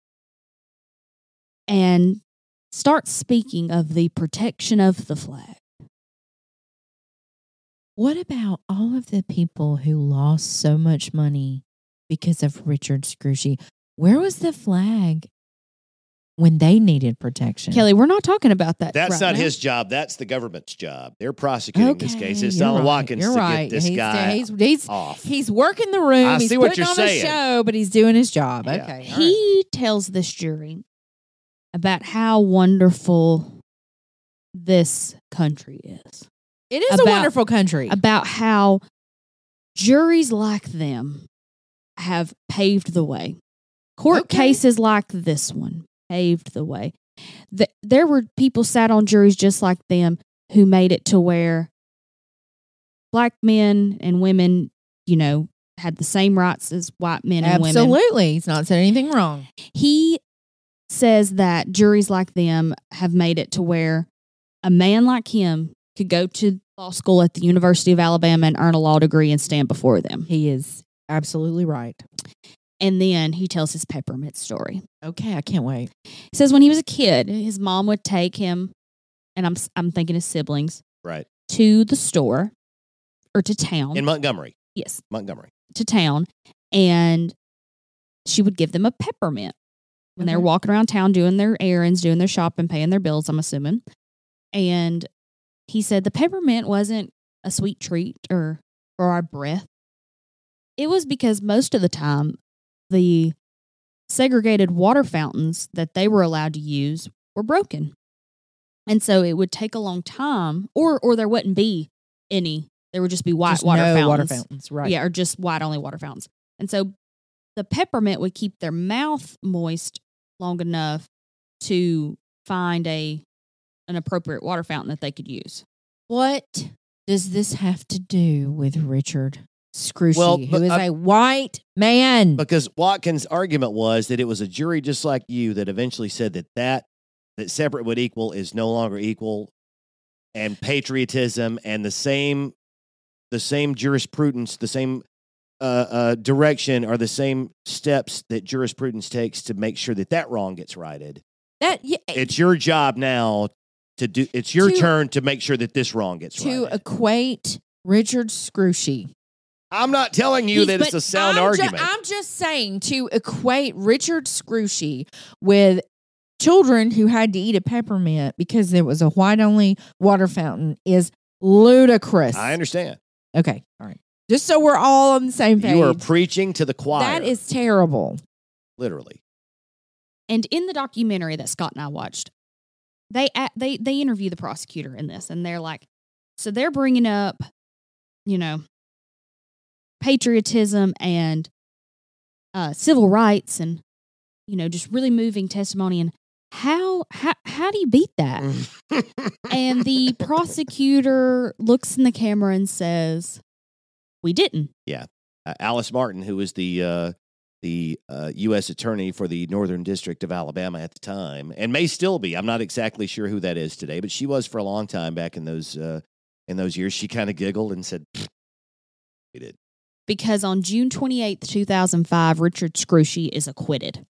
Speaker 3: and starts speaking of the protection of the flag.
Speaker 1: What about all of the people who lost so much money because of Richard Scrushy? Where was the flag when they needed protection?
Speaker 3: Kelly, we're not talking about that.
Speaker 2: That's
Speaker 3: right
Speaker 2: not
Speaker 3: now.
Speaker 2: his job. That's the government's job. They're prosecuting this case. It's
Speaker 1: you're
Speaker 2: Donald
Speaker 1: right.
Speaker 2: Watkins
Speaker 1: You're
Speaker 2: to
Speaker 1: right.
Speaker 2: get this guy
Speaker 1: he's
Speaker 2: off.
Speaker 1: He's working the room.
Speaker 2: I
Speaker 1: He's
Speaker 2: see what
Speaker 1: putting
Speaker 2: you're
Speaker 1: on
Speaker 2: saying.
Speaker 1: a show, but he's doing his job.
Speaker 2: Yeah.
Speaker 1: Okay. all right.
Speaker 3: He tells this jury about how wonderful this country is,
Speaker 1: It is a
Speaker 3: about-
Speaker 1: wonderful country.
Speaker 3: about how juries like them have paved the way. Court
Speaker 1: Okay.
Speaker 3: cases like this one paved the way. There were people sat on juries just like them who made it to where black men and women, had the same rights as white men and women.
Speaker 1: Absolutely. He's not said anything wrong.
Speaker 3: He says that juries like them have made it to where a man like him could go to law school at the University of Alabama and earn a law degree and stand before them.
Speaker 1: He is absolutely right.
Speaker 3: And then he tells his peppermint story.
Speaker 1: Okay, I can't wait.
Speaker 3: He says when he was a kid, his mom would take him, and I'm thinking his siblings,
Speaker 2: Right.
Speaker 3: to the store or to town.
Speaker 2: In Montgomery.
Speaker 3: Yes,
Speaker 2: Montgomery.
Speaker 3: to town, and she would give them a peppermint when they were
Speaker 1: Okay.
Speaker 3: walking around town doing their errands, doing their shopping, paying their bills, I'm assuming. And he said the peppermint wasn't a sweet treat or for our breath. It was because most of the time the segregated water fountains that they were allowed to use were broken. And so it would take a long time, or there wouldn't be any. There would just be white
Speaker 1: Just
Speaker 3: water
Speaker 1: no
Speaker 3: fountains.
Speaker 1: water fountains, right?
Speaker 3: Yeah, or just white only water fountains. And so the peppermint would keep their mouth moist long enough to find an appropriate water fountain that they could use.
Speaker 1: What does this have to do with Richard Scrushy,
Speaker 2: Well,
Speaker 1: who
Speaker 2: but
Speaker 1: is
Speaker 2: I-
Speaker 1: a white man?
Speaker 2: Because Watkins' argument was that it was a jury just like you that eventually said that separate but equal is no longer equal, and patriotism and the same jurisprudence, the same direction, are the same steps that jurisprudence takes to make sure that wrong gets righted. It's your job now to do. It's your
Speaker 1: To-
Speaker 2: turn to make sure that this wrong gets
Speaker 1: to
Speaker 2: righted.
Speaker 1: equate Richard Scrushy.
Speaker 2: I'm not telling you that it's a sound argument.
Speaker 1: I'm just saying to equate Richard Scrushy with children who had to eat a peppermint because there was a white-only water fountain is ludicrous.
Speaker 2: I understand.
Speaker 1: Okay, all right. Just so we're all on the same page.
Speaker 2: You are preaching to the choir.
Speaker 1: That is terrible.
Speaker 2: literally.
Speaker 3: And in the documentary that Scott and I watched, they interview the prosecutor in this, and they're like, so they're bringing up, patriotism and civil rights, and just really moving testimony. And how do you beat that? And the prosecutor looks in the camera and says, "We didn't."
Speaker 2: Alice Martin, who was the the U.S. attorney for the Northern District of Alabama at the time, and may still be. I'm not exactly sure who that is today, but she was for a long time back in those years. She kind of giggled and said, "We did."
Speaker 3: Because on June 28th, 2005, Richard Scrushy is acquitted.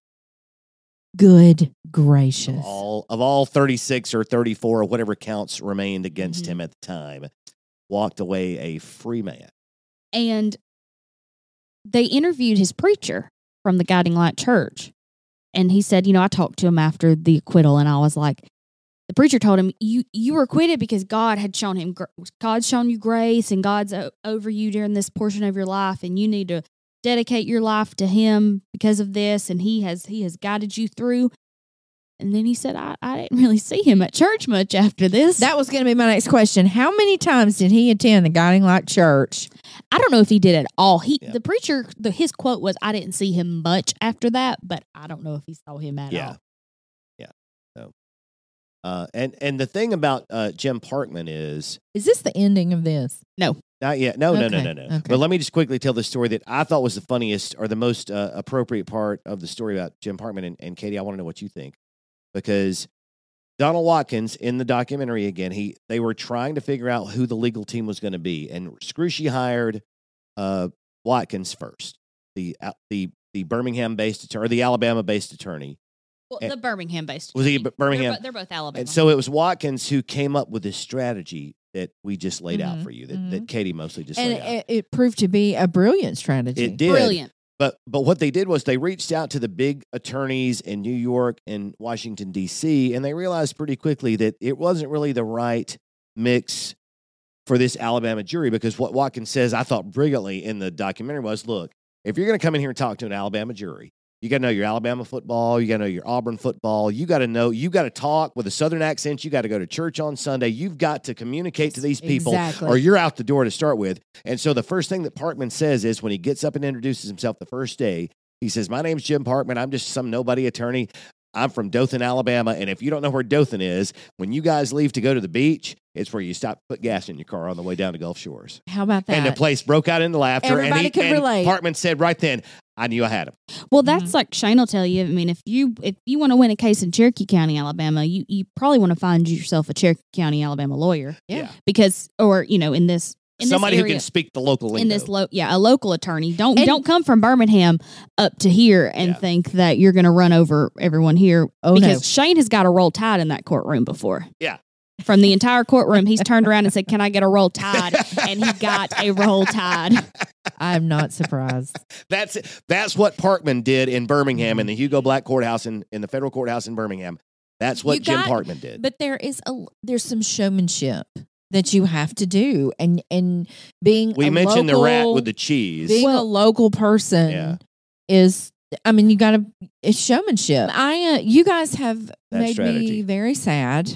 Speaker 1: Good gracious.
Speaker 2: Of all 36 or 34 or whatever counts remained against him at the time, walked away a free man.
Speaker 3: And they interviewed his preacher from the Guiding Light Church. And he said, I talked to him after the acquittal, and I was like, the preacher told him, you were acquitted because God had shown him, God's shown you grace, and God's over you during this portion of your life, and you need to dedicate your life to him because of this, and he has guided you through. And then he said, I didn't really see him at church much after this.
Speaker 1: That was going to be my next question. How many times did he attend the Guiding Light Church?
Speaker 3: I don't know if he did at all. The preacher, his quote was, I didn't see him much after that, but I don't know if he saw him at all.
Speaker 2: Yeah. So, and the thing about Jim Parkman is
Speaker 1: this the ending of this?
Speaker 3: No.
Speaker 2: Not yet. No.
Speaker 1: Okay.
Speaker 2: But let me just quickly tell the story that I thought was the funniest or the most appropriate part of the story about Jim Parkman. And Katie, I want to know what you think. Because Donald Watkins, in the documentary again, they were trying to figure out who the legal team was going to be. And Scrushy hired Watkins first, the Birmingham-based attorney, or the Alabama-based attorney.
Speaker 3: Well, the Birmingham-based
Speaker 2: attorney. Was he Birmingham?
Speaker 3: They're both Alabama.
Speaker 2: And so it was Watkins who came up with this strategy that we just laid out for you, that Katie mostly just laid out.
Speaker 1: And it proved to be a brilliant strategy.
Speaker 2: It did.
Speaker 3: Brilliant.
Speaker 2: But what they did was they reached out to the big attorneys in New York and Washington, D.C., and they realized pretty quickly that it wasn't really the right mix for this Alabama jury, because what Watkins says, I thought brilliantly in the documentary, was, look, if you're going to come in here and talk to an Alabama jury, you got to know your Alabama football. You got to know your Auburn football. You got to talk with a Southern accent. You got to go to church on Sunday. You've got to communicate to these people, or you're out the door to start with. And so the first thing that Parkman says is, when he gets up and introduces himself the first day, he says, my name's Jim Parkman. I'm just some nobody attorney. I'm from Dothan, Alabama. And if you don't know where Dothan is, when you guys leave to go to the beach, it's where you stop, put gas in your car on the way down to Gulf Shores.
Speaker 1: How about that?
Speaker 2: And the place broke out into laughter.
Speaker 1: Everybody could relate.
Speaker 2: Parkman said right then, I knew I had him.
Speaker 3: Well, that's like Shane will tell you. I mean, if you want to win a case in Cherokee County, Alabama, you probably want to find yourself a Cherokee County, Alabama lawyer.
Speaker 2: Yeah.
Speaker 3: Because, or, in this...
Speaker 2: somebody
Speaker 3: area,
Speaker 2: who can speak the local lingo.
Speaker 3: A local attorney. Don't come from Birmingham up to here and think that you're going to run over everyone here. Because Shane has got a Roll Tide in that courtroom before.
Speaker 2: Yeah.
Speaker 3: From the entire courtroom, he's turned around and said, "Can I get a Roll Tide?" And he got a Roll Tide.
Speaker 1: I'm not surprised.
Speaker 2: That's what Parkman did in Birmingham, in the Hugo Black courthouse in the federal courthouse in Birmingham. That's what Jim Parkman did.
Speaker 1: But there's some showmanship that you have to do, and being
Speaker 2: mentioned the rat with the cheese.
Speaker 1: Being a local person is, I mean, it's showmanship. You guys have made me very sad.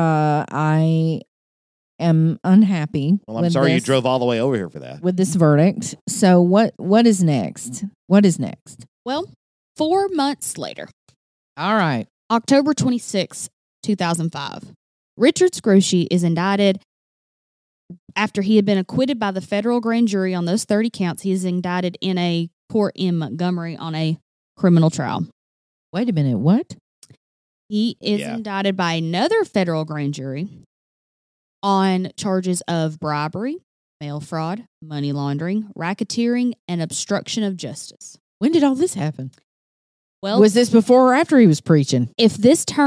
Speaker 1: I am unhappy.
Speaker 2: Well, I'm sorry you drove all the way over here for that.
Speaker 1: With this verdict. So what is next? What is next?
Speaker 3: Well, 4 months later.
Speaker 1: All right.
Speaker 3: October 26, 2005. Richard Scrushy is indicted. After he had been acquitted by the federal grand jury on those 30 counts, he is indicted in a court in Montgomery on a criminal trial.
Speaker 1: Wait a minute, what?
Speaker 3: He is indicted by another federal grand jury on charges of bribery, mail fraud, money laundering, racketeering, and obstruction of justice.
Speaker 1: When did all this happen?
Speaker 3: Well,
Speaker 1: was this before or after he was preaching?
Speaker 3: This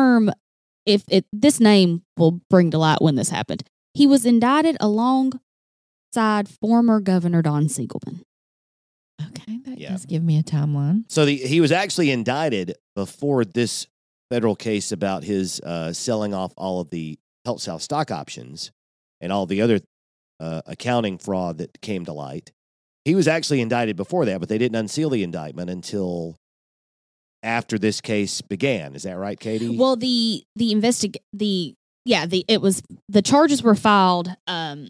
Speaker 3: name will bring to light when this happened. He was indicted alongside former Governor Don Siegelman.
Speaker 1: Okay, that does give me a timeline.
Speaker 2: So he was actually indicted before this federal case about his selling off all of the Health South stock options and all the other accounting fraud that came to light. He was actually indicted before that, but they didn't unseal the indictment until after this case began. Is that right, Katie?
Speaker 3: Well, the charges were filed a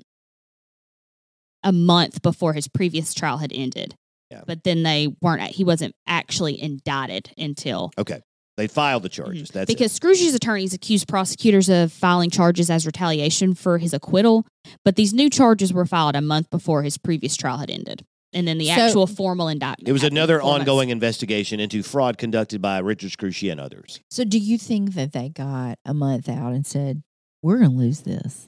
Speaker 3: month before his previous trial had ended.
Speaker 2: Yeah.
Speaker 3: But then he wasn't actually indicted until.
Speaker 2: Okay. They filed the charges.
Speaker 3: That's because Scrushy's attorneys accused prosecutors of filing charges as retaliation for his acquittal, but these new charges were filed a month before his previous trial had ended. And then the
Speaker 1: So-
Speaker 3: actual formal indictment.
Speaker 2: It was
Speaker 3: happened
Speaker 2: another
Speaker 3: 4 months.
Speaker 2: ongoing investigation into fraud conducted by Richard Scrushy and others.
Speaker 1: So do you think that they got a month out and said, we're going to lose this?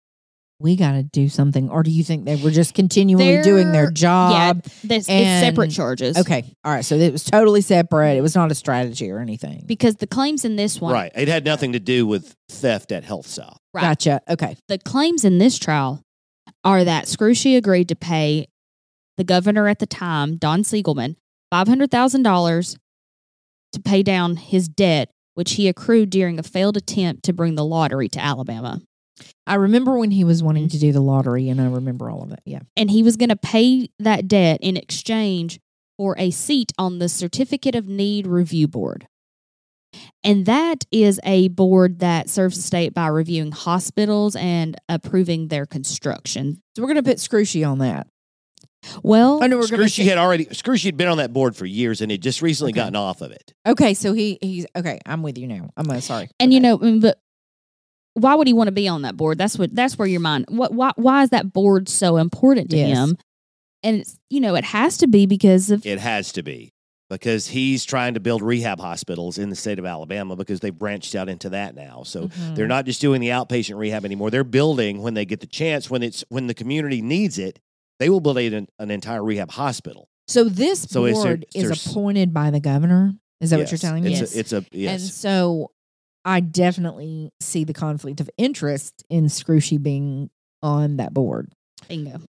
Speaker 1: We got to do something. Or do you think they were just continually doing their
Speaker 3: They're-
Speaker 1: job?
Speaker 3: It's
Speaker 1: and-
Speaker 3: separate charges.
Speaker 1: Okay. All right. So it was totally separate. It was not a strategy or anything.
Speaker 3: Because the claims in this one,
Speaker 2: Right. It had nothing to do with theft at Health South.
Speaker 3: Right.
Speaker 1: Gotcha. Okay.
Speaker 3: the claims in this trial are that Scrushy agreed to pay the governor at the time, Don Siegelman, $500,000 to pay down his debt, which he accrued during a failed attempt to bring the lottery to Alabama.
Speaker 1: I remember when he was wanting to do the lottery, and I remember all of it. Yeah.
Speaker 3: And he was going to pay that debt in exchange for a seat on the Certificate of Need Review Board. And that is a board that serves the state by reviewing hospitals and approving their construction.
Speaker 1: So we're going to put Scrushy on that.
Speaker 3: Well,
Speaker 1: I know we're going
Speaker 2: Scrushy had been on that board for years and had just recently
Speaker 1: Okay.
Speaker 2: gotten off of it.
Speaker 1: Okay. So he's okay. I'm with you now. I'm sorry.
Speaker 3: and
Speaker 1: Okay.
Speaker 3: but why would he want to be on that board? That's where your mind. Why is that board so important to
Speaker 1: Yes.
Speaker 3: him? And it's it has to be because of
Speaker 2: It has to be because he's trying to build rehab hospitals in the state of Alabama because they branched out into that now. So
Speaker 1: Mhm.
Speaker 2: they're not just doing the outpatient rehab anymore. They're building when they get the chance, when the community needs it, they will build an entire rehab hospital.
Speaker 1: So this
Speaker 2: So is there-
Speaker 1: board is
Speaker 2: there's-
Speaker 1: appointed by the governor. Is that what you're
Speaker 2: Yes.
Speaker 1: telling me?
Speaker 3: Yes.
Speaker 2: It's a yes.
Speaker 1: And so I definitely see the conflict of interest in Scrushy being on that board.
Speaker 3: bingo.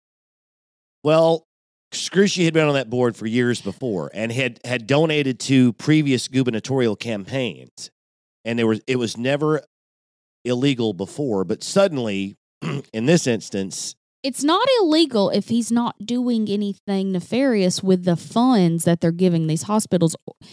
Speaker 2: Well, Scrushy had been on that board for years before and had donated to previous gubernatorial campaigns. And it was never illegal before, but suddenly in this instance,
Speaker 3: It's not illegal if he's not doing anything nefarious with the funds that they're giving these hospitals.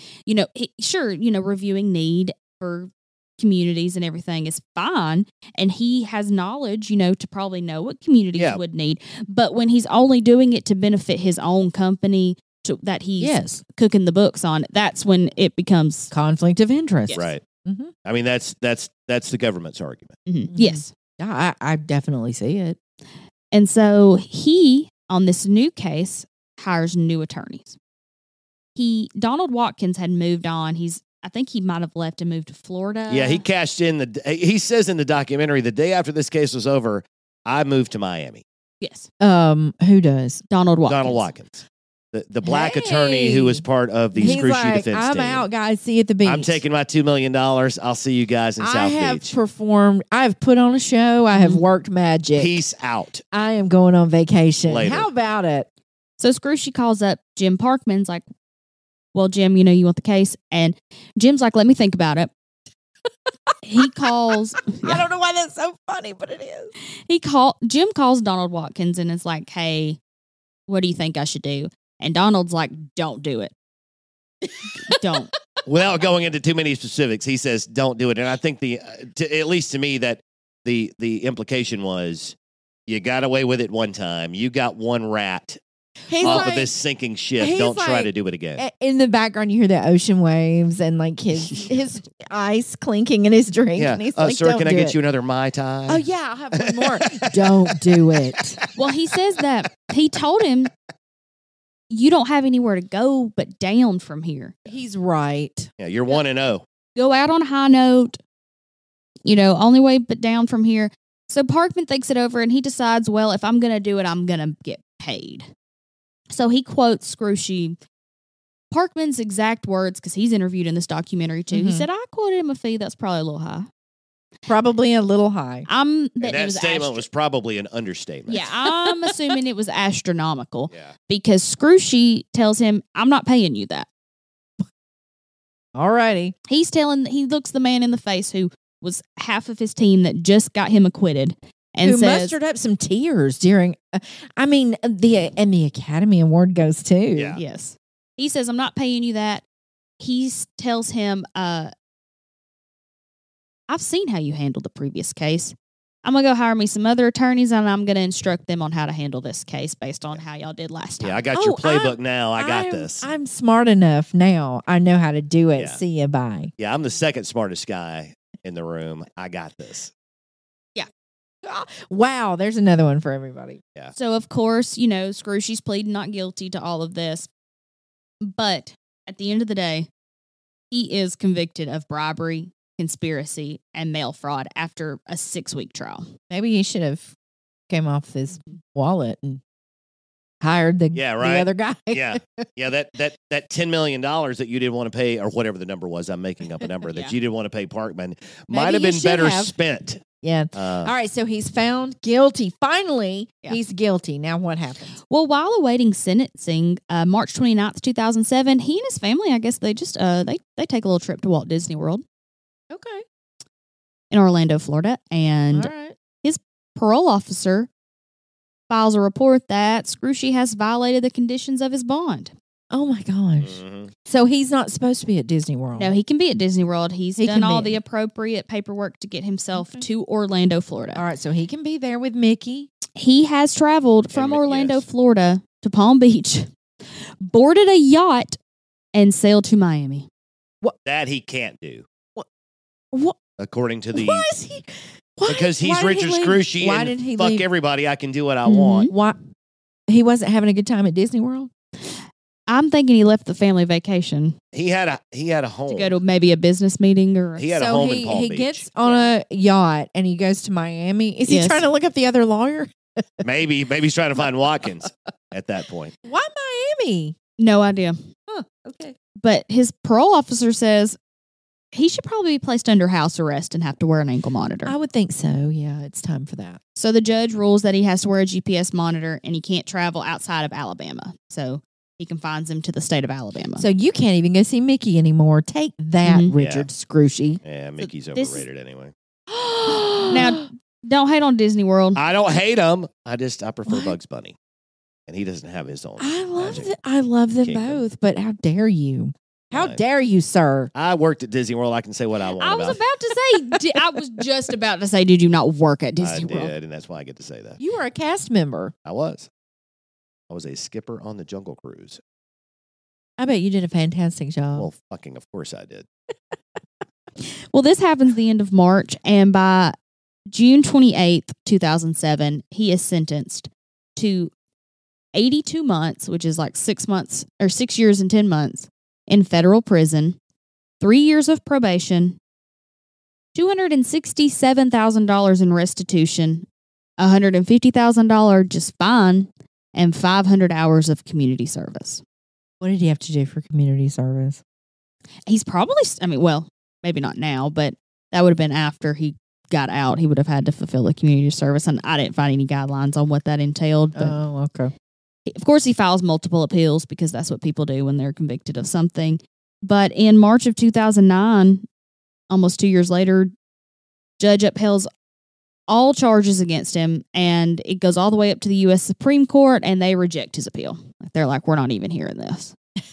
Speaker 3: Reviewing need for communities and everything is fine. And he has knowledge, to probably know what communities
Speaker 2: Yeah.
Speaker 3: would need. But when he's only doing it to benefit his own company that he's
Speaker 1: Yes.
Speaker 3: cooking the books on, that's when it becomes
Speaker 1: Conflict of interest.
Speaker 3: Yes.
Speaker 2: right.
Speaker 1: Mhm.
Speaker 2: I mean, that's the government's argument.
Speaker 3: Mhm.
Speaker 1: Mhm.
Speaker 3: Yes.
Speaker 1: Yeah, I definitely see it.
Speaker 3: And so he, on this new case, hires new attorneys. Donald Watkins had moved on. I think he might have left and moved to Florida.
Speaker 2: Yeah, he cashed in he says in the documentary, the day after this case was over, I moved to Miami.
Speaker 3: Yes.
Speaker 1: Who does?
Speaker 3: Donald Watkins.
Speaker 2: Donald Watkins, the black attorney who was part of the
Speaker 1: He's
Speaker 2: Scrushy
Speaker 1: like,
Speaker 2: defense
Speaker 1: I'm
Speaker 2: team.
Speaker 1: out, guys. See you at the beach.
Speaker 2: I'm taking my $2 million. I'll see you guys in
Speaker 1: I
Speaker 2: South
Speaker 1: have
Speaker 2: Beach.
Speaker 1: performed. I have put on a show. I have
Speaker 3: Mhm.
Speaker 1: worked magic.
Speaker 2: Peace out.
Speaker 1: I am going on vacation.
Speaker 2: Later.
Speaker 1: How about it?
Speaker 3: So Scrushy calls up Jim Parkman's like, well, Jim, you want the case? And Jim's like, let me think about it. He calls.
Speaker 1: I don't know why that's so funny, but it is.
Speaker 3: Jim calls Donald Watkins and is like, hey, what do you think I should do? And Donald's like, don't do it. Don't.
Speaker 2: Without going into too many specifics, he says, "Don't do it." And I think at least to me, that the implication was, you got away with it one time. You got one rat
Speaker 1: He's
Speaker 2: off
Speaker 1: like,
Speaker 2: of this sinking ship.
Speaker 1: he's
Speaker 2: Don't try
Speaker 1: like-
Speaker 2: to do it again.
Speaker 1: in the background, you hear the ocean waves and like his ice clinking in his drink.
Speaker 2: Yeah,
Speaker 1: And he's like,
Speaker 2: sir,
Speaker 1: don't
Speaker 2: can I
Speaker 1: do
Speaker 2: get
Speaker 1: it.
Speaker 2: you another Mai Tai?
Speaker 1: Oh, yeah, I'll have one more. Don't do it.
Speaker 3: Well, he says that he told him, you don't have anywhere to go but down from here.
Speaker 1: He's right.
Speaker 2: Yeah, you're 1-0.
Speaker 3: Go out on a high note. Only way but down from here. So Parkman thinks it over and he decides, well, if I'm going to do it, I'm going to get paid. So he quotes Scrushy Parkman's exact words, because he's interviewed in this documentary too. He
Speaker 1: Mhm.
Speaker 3: said, I quoted him a fee that's probably a little high.
Speaker 1: Probably a little high.
Speaker 3: I'm
Speaker 2: And
Speaker 3: betting it
Speaker 2: that
Speaker 3: was
Speaker 2: statement was probably an understatement.
Speaker 3: Yeah, I'm assuming it was astronomical
Speaker 2: Yeah.
Speaker 3: because Scrushy tells him, I'm not paying you that.
Speaker 1: All righty.
Speaker 3: He looks the man in the face who was half of his team that just got him acquitted and
Speaker 1: Who
Speaker 3: says,
Speaker 1: mustered up some tears during, the Academy Award goes too.
Speaker 2: Yeah.
Speaker 3: yes. He says, I'm not paying you that. He tells him, I've seen how you handled the previous case. I'm going to go hire me some other attorneys and I'm going to instruct them on how to handle this case based on how y'all did last time.
Speaker 2: Yeah, I got your
Speaker 1: Oh,
Speaker 2: playbook now. I got
Speaker 1: I'm-
Speaker 2: this.
Speaker 1: I'm smart enough now. I know how to do it.
Speaker 2: Yeah.
Speaker 1: See you. Bye.
Speaker 2: Yeah, I'm the second smartest guy in the room. I got this.
Speaker 1: Wow, there's another one for everybody.
Speaker 3: So, of course, you know, Scrooge's pleading not guilty to all of this. But at the end of the day, he is convicted of bribery, conspiracy, and mail fraud after a 6-week trial.
Speaker 1: Maybe he should have came off his wallet and hired the other guy.
Speaker 2: Yeah. That $10 million that you didn't want to pay, or whatever the number was, I'm making up a number, that you didn't want to pay Parkman, might have
Speaker 1: he
Speaker 2: been
Speaker 1: should
Speaker 2: better
Speaker 1: have.
Speaker 2: spent.
Speaker 1: Yeah. All right. So he's found guilty. Finally, he's guilty. Now what happens?
Speaker 3: Well, while awaiting sentencing, March 29th, 2007, he and his family, I guess they just they take a little trip to Walt Disney World
Speaker 1: Okay.
Speaker 3: in Orlando, Florida, and
Speaker 1: All right.
Speaker 3: his parole officer files a report that Scrooge has violated the conditions of his bond.
Speaker 1: Oh my gosh.
Speaker 2: Mhm.
Speaker 1: So he's not supposed to be at Disney World.
Speaker 3: No, he can be at Disney World. He's
Speaker 1: He
Speaker 3: done
Speaker 1: can
Speaker 3: all
Speaker 1: be.
Speaker 3: the appropriate paperwork to get himself
Speaker 1: Okay.
Speaker 3: to Orlando, Florida.
Speaker 1: All right. So he can be there with Mickey.
Speaker 3: He has traveled from
Speaker 2: And-
Speaker 3: Orlando,
Speaker 2: yes.
Speaker 3: Florida to Palm Beach, boarded a yacht, and sailed to Miami.
Speaker 2: That he can't do,
Speaker 1: What?
Speaker 2: according to the.
Speaker 1: Why is he? Why,
Speaker 2: Because he's
Speaker 1: why did he
Speaker 2: Richard
Speaker 1: leave?
Speaker 2: Scrooge
Speaker 1: Why
Speaker 2: and
Speaker 1: did he
Speaker 2: fuck
Speaker 1: leave?
Speaker 2: everybody. I can do what I
Speaker 3: Mhm.
Speaker 2: want.
Speaker 1: Why? He wasn't having a good time at Disney World?
Speaker 3: I'm thinking he left the family vacation
Speaker 2: He had a home.
Speaker 3: to go to maybe a business meeting or.
Speaker 2: He had a
Speaker 1: so
Speaker 2: home
Speaker 1: he,
Speaker 2: in Palm
Speaker 1: he
Speaker 2: Beach.
Speaker 1: gets on a yacht and he goes to Miami. Is he
Speaker 3: Yes.
Speaker 1: trying to look up the other lawyer?
Speaker 2: Maybe he's trying to find Watkins at that point.
Speaker 1: Why Miami?
Speaker 3: No idea.
Speaker 1: Huh. Okay.
Speaker 3: But his parole officer says he should probably be placed under house arrest and have to wear an ankle monitor.
Speaker 1: I would think so. Yeah, it's time for that.
Speaker 3: So the judge rules that he has to wear a GPS monitor and he can't travel outside of Alabama. So he confines him to the state of Alabama.
Speaker 1: So you can't even go see Mickey anymore. Take that,
Speaker 3: Mhm.
Speaker 1: Richard Scrooge.
Speaker 2: Yeah, Mickey's
Speaker 3: this-
Speaker 2: overrated anyway.
Speaker 3: now, don't hate on Disney World.
Speaker 2: I don't hate him. I prefer
Speaker 1: What?
Speaker 2: Bugs Bunny, and he doesn't have his own.
Speaker 1: I love
Speaker 2: magic.
Speaker 1: I love them
Speaker 2: Kingdom.
Speaker 1: both, but how dare you? How
Speaker 2: Right.
Speaker 1: dare you, sir?
Speaker 2: I worked at Disney World. I can say what I want.
Speaker 3: I was
Speaker 2: about.
Speaker 3: about to say, I was just about to say, did you not work at
Speaker 2: I
Speaker 3: Disney
Speaker 2: did,
Speaker 3: World?
Speaker 2: and that's why I get to say that.
Speaker 1: You were a cast member.
Speaker 2: I was a skipper on the Jungle Cruise.
Speaker 1: I bet you did a fantastic job.
Speaker 2: Well, fucking, of course I did.
Speaker 3: Well, this happens the end of March, and by June 28th, 2007, he is sentenced to 82 months, which is like 6 months or 6 years and 10 months in federal prison, 3 years of probation, $267,000 in restitution, $150,000 just fine, and 500 hours of community service.
Speaker 1: What did he have to do for community service?
Speaker 3: He's probably, well, maybe not now, but that would have been after he got out. He would have had to fulfill a community service, and I didn't find any guidelines on what that entailed. But
Speaker 1: Oh, okay.
Speaker 3: of course, he files multiple appeals because that's what people do when they're convicted of something. But in March of 2009, almost 2 years later, judge upheld all charges against him, and it goes all the way up to the U.S. Supreme Court, and they reject his appeal. They're like, we're not even hearing this.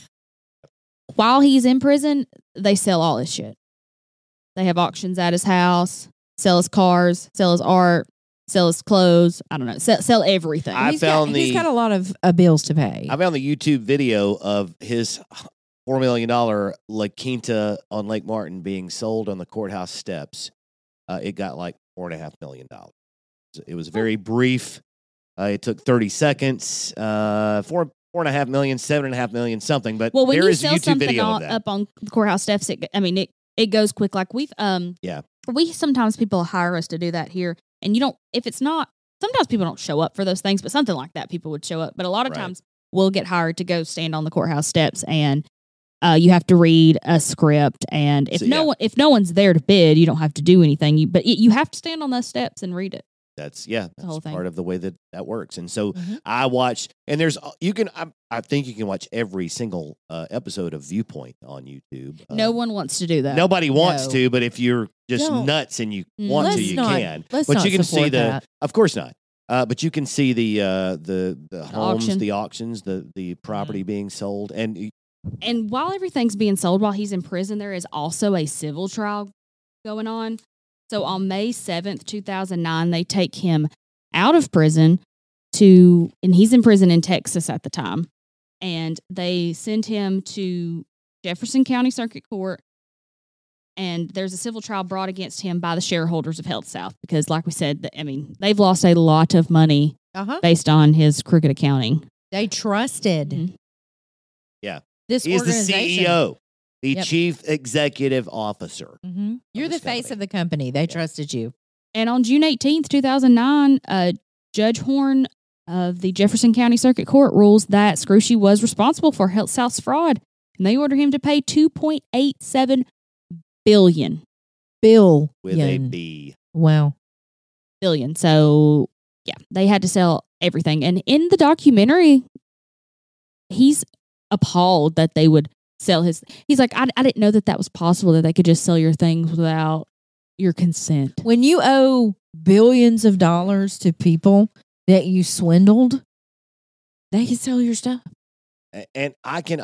Speaker 3: While he's in prison, they sell all his shit. They have auctions at his house, sell his cars, sell his art, sell his clothes. I don't know, sell everything.
Speaker 2: I found
Speaker 1: he's got a lot of bills to pay.
Speaker 2: I found the YouTube video of his $4 million La Quinta on Lake Martin being sold on the courthouse steps. It got like $4.5 million. It was very brief. It took 30 seconds. 4.5 million, 7.5 million, something. But
Speaker 3: well, when
Speaker 2: there
Speaker 3: you
Speaker 2: is a
Speaker 3: sell
Speaker 2: YouTube
Speaker 3: something
Speaker 2: video of that.
Speaker 3: up on the courthouse steps, it goes quick. Like we sometimes people hire us to do that here, and you don't. If it's not, sometimes people don't show up for those things, but something like that, people would show up. But a lot of
Speaker 2: Right.
Speaker 3: times, we'll get hired to go stand on the courthouse steps, and you have to read a script. And if
Speaker 2: So,
Speaker 3: if no one's there to bid, you don't have to do anything. You have to stand on those steps and read it.
Speaker 2: That's
Speaker 3: whole thing.
Speaker 2: part of the way that works. And so
Speaker 1: Mhm.
Speaker 2: I watched, and I think you can watch every single episode of Viewpoint on YouTube.
Speaker 3: No one wants to do that.
Speaker 2: Nobody wants
Speaker 1: No.
Speaker 2: to, but if you're just
Speaker 1: Don't.
Speaker 2: nuts and you
Speaker 3: Mm.
Speaker 2: want
Speaker 1: Let's
Speaker 2: to, you
Speaker 1: not-
Speaker 2: can.
Speaker 1: let's
Speaker 2: But
Speaker 1: not
Speaker 2: you can see
Speaker 1: support that.
Speaker 2: of course not. But you can see the homes,
Speaker 3: auction.
Speaker 2: the auctions, the property being sold, and
Speaker 3: And while everything's being sold while he's in prison, there is also a civil trial going on. So on May 7th, 2009, they take him out of prison and he's in prison in Texas at the time. And they send him to Jefferson County Circuit Court And there's a civil trial brought against him by the shareholders of Health South because, like we said, they've lost a lot of money based on his crooked accounting.
Speaker 1: They trusted.
Speaker 3: Mhm.
Speaker 2: Yeah.
Speaker 1: This
Speaker 2: He's the
Speaker 1: organization.
Speaker 2: CEO, the
Speaker 1: Yep.
Speaker 2: chief executive officer.
Speaker 1: Mhm. You're the
Speaker 2: this
Speaker 1: face
Speaker 2: company.
Speaker 1: of the company. They trusted you.
Speaker 3: And on June 18th, 2009, Judge Horn of the Jefferson County Circuit Court rules that Scrushy was responsible for Health South's fraud, and they order him to pay $2.87 billion.
Speaker 1: Bill.
Speaker 2: With a B.
Speaker 1: Wow.
Speaker 3: Billion. So, yeah, they had to sell everything. And in the documentary, he's appalled that they would sell his. He's like, I didn't know that was possible, that they could just sell your things without your consent.
Speaker 1: When you owe billions of dollars to people that you swindled, they can sell your stuff.
Speaker 2: And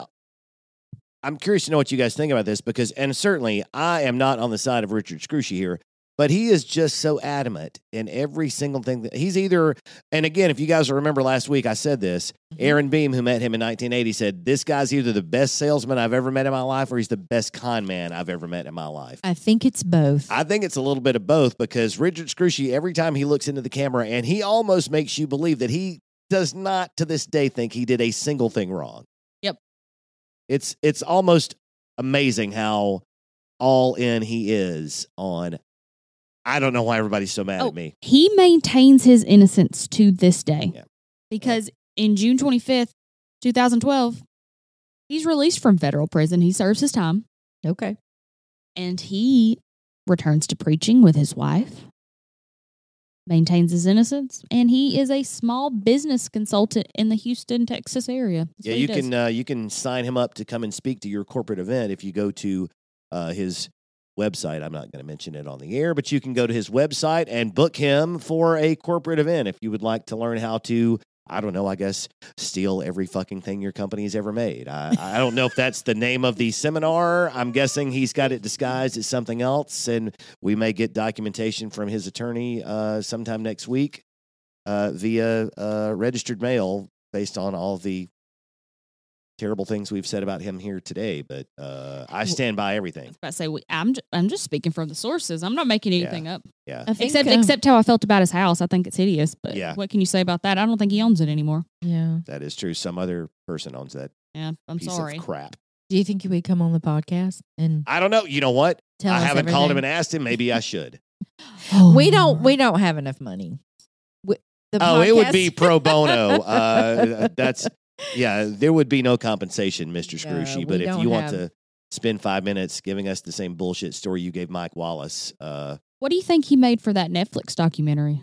Speaker 2: I'm curious to know what you guys think about this because, and certainly I am not on the side of Richard Scrushy here, but he is just so adamant in every single thing that he's either, and again, if you guys remember last week, I said this, Aaron Beam, who met him in 1980, said, this guy's either the best salesman I've ever met in my life or he's the best con man I've ever met in my life.
Speaker 1: I think it's both.
Speaker 2: I think it's a little bit of both because Richard Scrushy, every time he looks into the camera, and he almost makes you believe that he does not to this day think he did a single thing wrong.
Speaker 3: Yep.
Speaker 2: It's almost amazing how all in he is on. I don't know why everybody's so mad at me.
Speaker 3: He maintains his innocence to this day.
Speaker 2: Yeah.
Speaker 3: Because in June 25th, 2012, he's released from federal prison. He serves his time.
Speaker 1: Okay.
Speaker 3: And he returns to preaching with his wife, maintains his innocence, and he is a small business consultant in the Houston, Texas area. That's
Speaker 2: Yeah,
Speaker 3: what he does.
Speaker 2: you can sign him up to come and speak to your corporate event if you go to his website. I'm not going to mention it on the air, but you can go to his website and book him for a corporate event if you would like to learn how to, I don't know, I guess, steal every fucking thing your company has ever made. I don't know if that's the name of the seminar. I'm guessing he's got it disguised as something else, and we may get documentation from his attorney sometime next week via registered mail based on all the terrible things we've said about him here today. But I stand by everything.
Speaker 3: I say I'm just speaking from the sources. I'm not making anything up.
Speaker 2: Yeah.
Speaker 1: I think,
Speaker 3: Except how I felt about his house. I think it's hideous. But
Speaker 2: Yeah.
Speaker 3: what can you say about that? I don't think he owns it anymore.
Speaker 1: Yeah.
Speaker 2: That is true. Some other person owns that
Speaker 3: Yeah, I'm
Speaker 2: piece
Speaker 3: sorry.
Speaker 2: of crap.
Speaker 1: Do you think he would come on the podcast and
Speaker 2: I don't know. You know what?
Speaker 1: tell
Speaker 2: I
Speaker 1: us
Speaker 2: haven't called him
Speaker 1: everything?
Speaker 2: and asked him. Maybe I should.
Speaker 1: We don't have enough money.
Speaker 2: It would
Speaker 1: podcast-
Speaker 2: be pro bono. There would be no compensation, Mr.
Speaker 1: No,
Speaker 2: Scrushy.
Speaker 1: we
Speaker 2: But if
Speaker 1: don't
Speaker 2: you want
Speaker 1: have-
Speaker 2: to spend 5 minutes giving us the same bullshit story you gave Mike Wallace,
Speaker 3: What do you think he made for that Netflix documentary?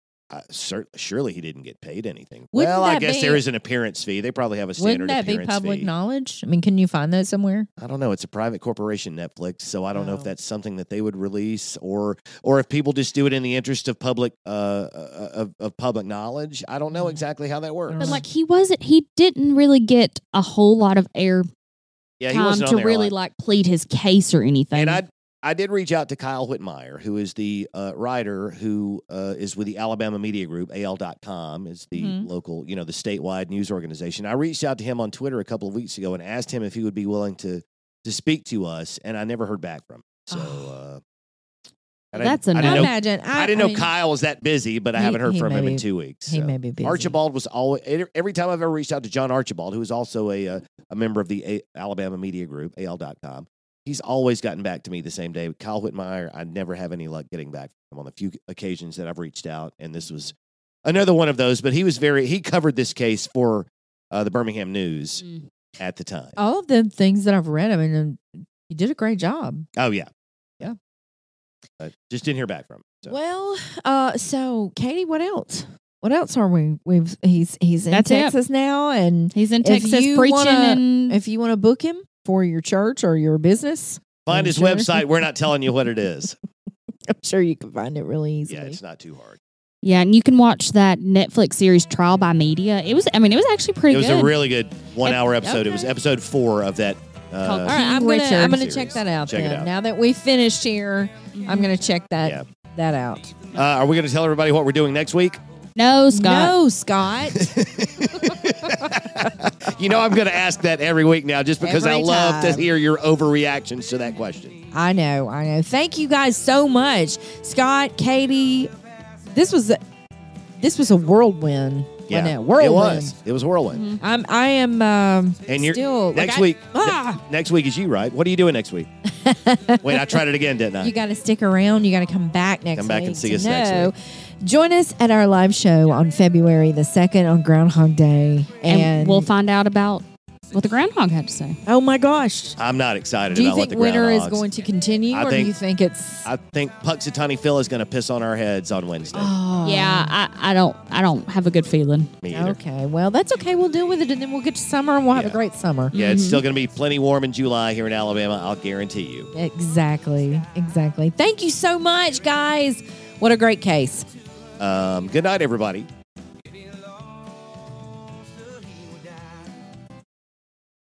Speaker 2: surely he didn't get paid anything.
Speaker 1: Wouldn't
Speaker 2: Well, I
Speaker 1: that
Speaker 2: guess
Speaker 1: be-
Speaker 2: there is an appearance fee. They probably have a standard
Speaker 1: Wouldn't that be
Speaker 2: appearance
Speaker 1: public
Speaker 2: fee.
Speaker 1: knowledge? I mean, can you find that somewhere?
Speaker 2: I don't know. It's a private corporation, Netflix, so I don't know if
Speaker 1: Oh.
Speaker 2: that's something that they would release, or if people just do it in the interest of public of public knowledge. I don't know exactly how that works.
Speaker 3: But like he didn't really get a whole lot of air
Speaker 2: Yeah, he
Speaker 3: time
Speaker 2: wasn't on
Speaker 3: to
Speaker 2: there a
Speaker 3: really
Speaker 2: lot.
Speaker 3: like plead his case or anything.
Speaker 2: And I did reach out to Kyle Whitmire, who is the writer who is with the Alabama Media Group. AL.com is the
Speaker 1: Mhm.
Speaker 2: local, the statewide news organization. I reached out to him on Twitter a couple of weeks ago and asked him if he would be willing to speak to us, and I never heard back from him. So I didn't-
Speaker 3: That's a
Speaker 2: I
Speaker 3: no.
Speaker 2: didn't know,
Speaker 1: Imagine.
Speaker 2: I didn't know Kyle was that busy, but I haven't heard
Speaker 1: he
Speaker 2: from
Speaker 1: may
Speaker 2: him in
Speaker 1: be-
Speaker 2: 2 weeks.
Speaker 1: He
Speaker 2: so.
Speaker 1: may be busy.
Speaker 2: Archibald was always, every time I've ever reached out to John Archibald, who is also a member of the Alabama Media Group, AL.com, he's always gotten back to me the same day. Kyle Whitmire, I never have any luck getting back from him on the few occasions that I've reached out, and this was another one of those. But he covered this case for the Birmingham News
Speaker 3: Mm.
Speaker 2: at the time.
Speaker 1: all of the things that I've read. I mean, you did a great job.
Speaker 2: Oh yeah,
Speaker 1: Yeah.
Speaker 2: But just didn't hear back from him. So.
Speaker 1: Well, so Katie, what else? What else are we? He's in
Speaker 3: That's it.
Speaker 1: Texas now, and
Speaker 3: He's in
Speaker 1: if
Speaker 3: Texas
Speaker 1: you
Speaker 3: preaching
Speaker 1: wanna-
Speaker 3: and
Speaker 1: if you want to book him for your church or your business,
Speaker 2: Find
Speaker 1: I'm
Speaker 2: his
Speaker 1: sure.
Speaker 2: website. We're not telling you what it is.
Speaker 1: I'm sure you can find it really easily.
Speaker 2: Yeah, it's not too hard.
Speaker 3: yeah, and you can watch that Netflix series Trial by Media. It was actually pretty
Speaker 2: It was
Speaker 3: good.
Speaker 2: a really good 1 hour episode. It was
Speaker 1: Okay.
Speaker 2: episode 4 of that.
Speaker 3: Called
Speaker 1: All right, I'm
Speaker 3: Richard
Speaker 1: gonna
Speaker 2: series.
Speaker 1: check that out.
Speaker 2: Check it
Speaker 1: then.
Speaker 2: out.
Speaker 1: Now that we finished here, I'm gonna check that out.
Speaker 2: Are we going to tell everybody what we're doing next week?
Speaker 3: No, Scott.
Speaker 1: No, Scott.
Speaker 2: You know, I'm going to ask that every week now just because I
Speaker 1: Every
Speaker 2: love to
Speaker 1: time.
Speaker 2: hear your overreactions to that question.
Speaker 1: I know. Thank you guys so much, Scott, Katie. This was a whirlwind. wasn't it? Whirlwind.
Speaker 2: It was a whirlwind.
Speaker 1: I am.
Speaker 2: And you're
Speaker 1: still
Speaker 2: next
Speaker 1: like,
Speaker 2: week.
Speaker 1: Ah!
Speaker 2: Next week is you, right? What are you doing next week? Wait, I tried it again, didn't I?
Speaker 1: You got to stick around. You got to come back next
Speaker 2: Come
Speaker 1: week.
Speaker 2: back and see
Speaker 1: to
Speaker 2: us next
Speaker 1: know.
Speaker 2: week.
Speaker 1: Join us at our live show on February the 2nd on Groundhog Day.
Speaker 3: And we'll find out about what the groundhog had to say.
Speaker 1: Oh my gosh.
Speaker 2: I'm not excited
Speaker 1: Do you
Speaker 2: about what
Speaker 1: think
Speaker 2: the
Speaker 1: winter is
Speaker 2: groundhogs-
Speaker 1: going to continue,
Speaker 2: I
Speaker 1: or
Speaker 2: think-
Speaker 1: do you think it's.
Speaker 2: I think Puxatawny Phil is going to piss on our heads on Wednesday.
Speaker 1: Oh.
Speaker 3: Yeah, I don't have a good feeling.
Speaker 2: Me either.
Speaker 1: Okay. Well, that's okay. We'll deal with it, and then we'll get to summer, and we'll have a
Speaker 2: Yeah.
Speaker 1: great summer.
Speaker 2: Yeah, it's still going to be plenty warm in July here in Alabama. I'll guarantee you.
Speaker 1: Exactly. Thank you so much, guys. What a great case.
Speaker 2: Good night, everybody.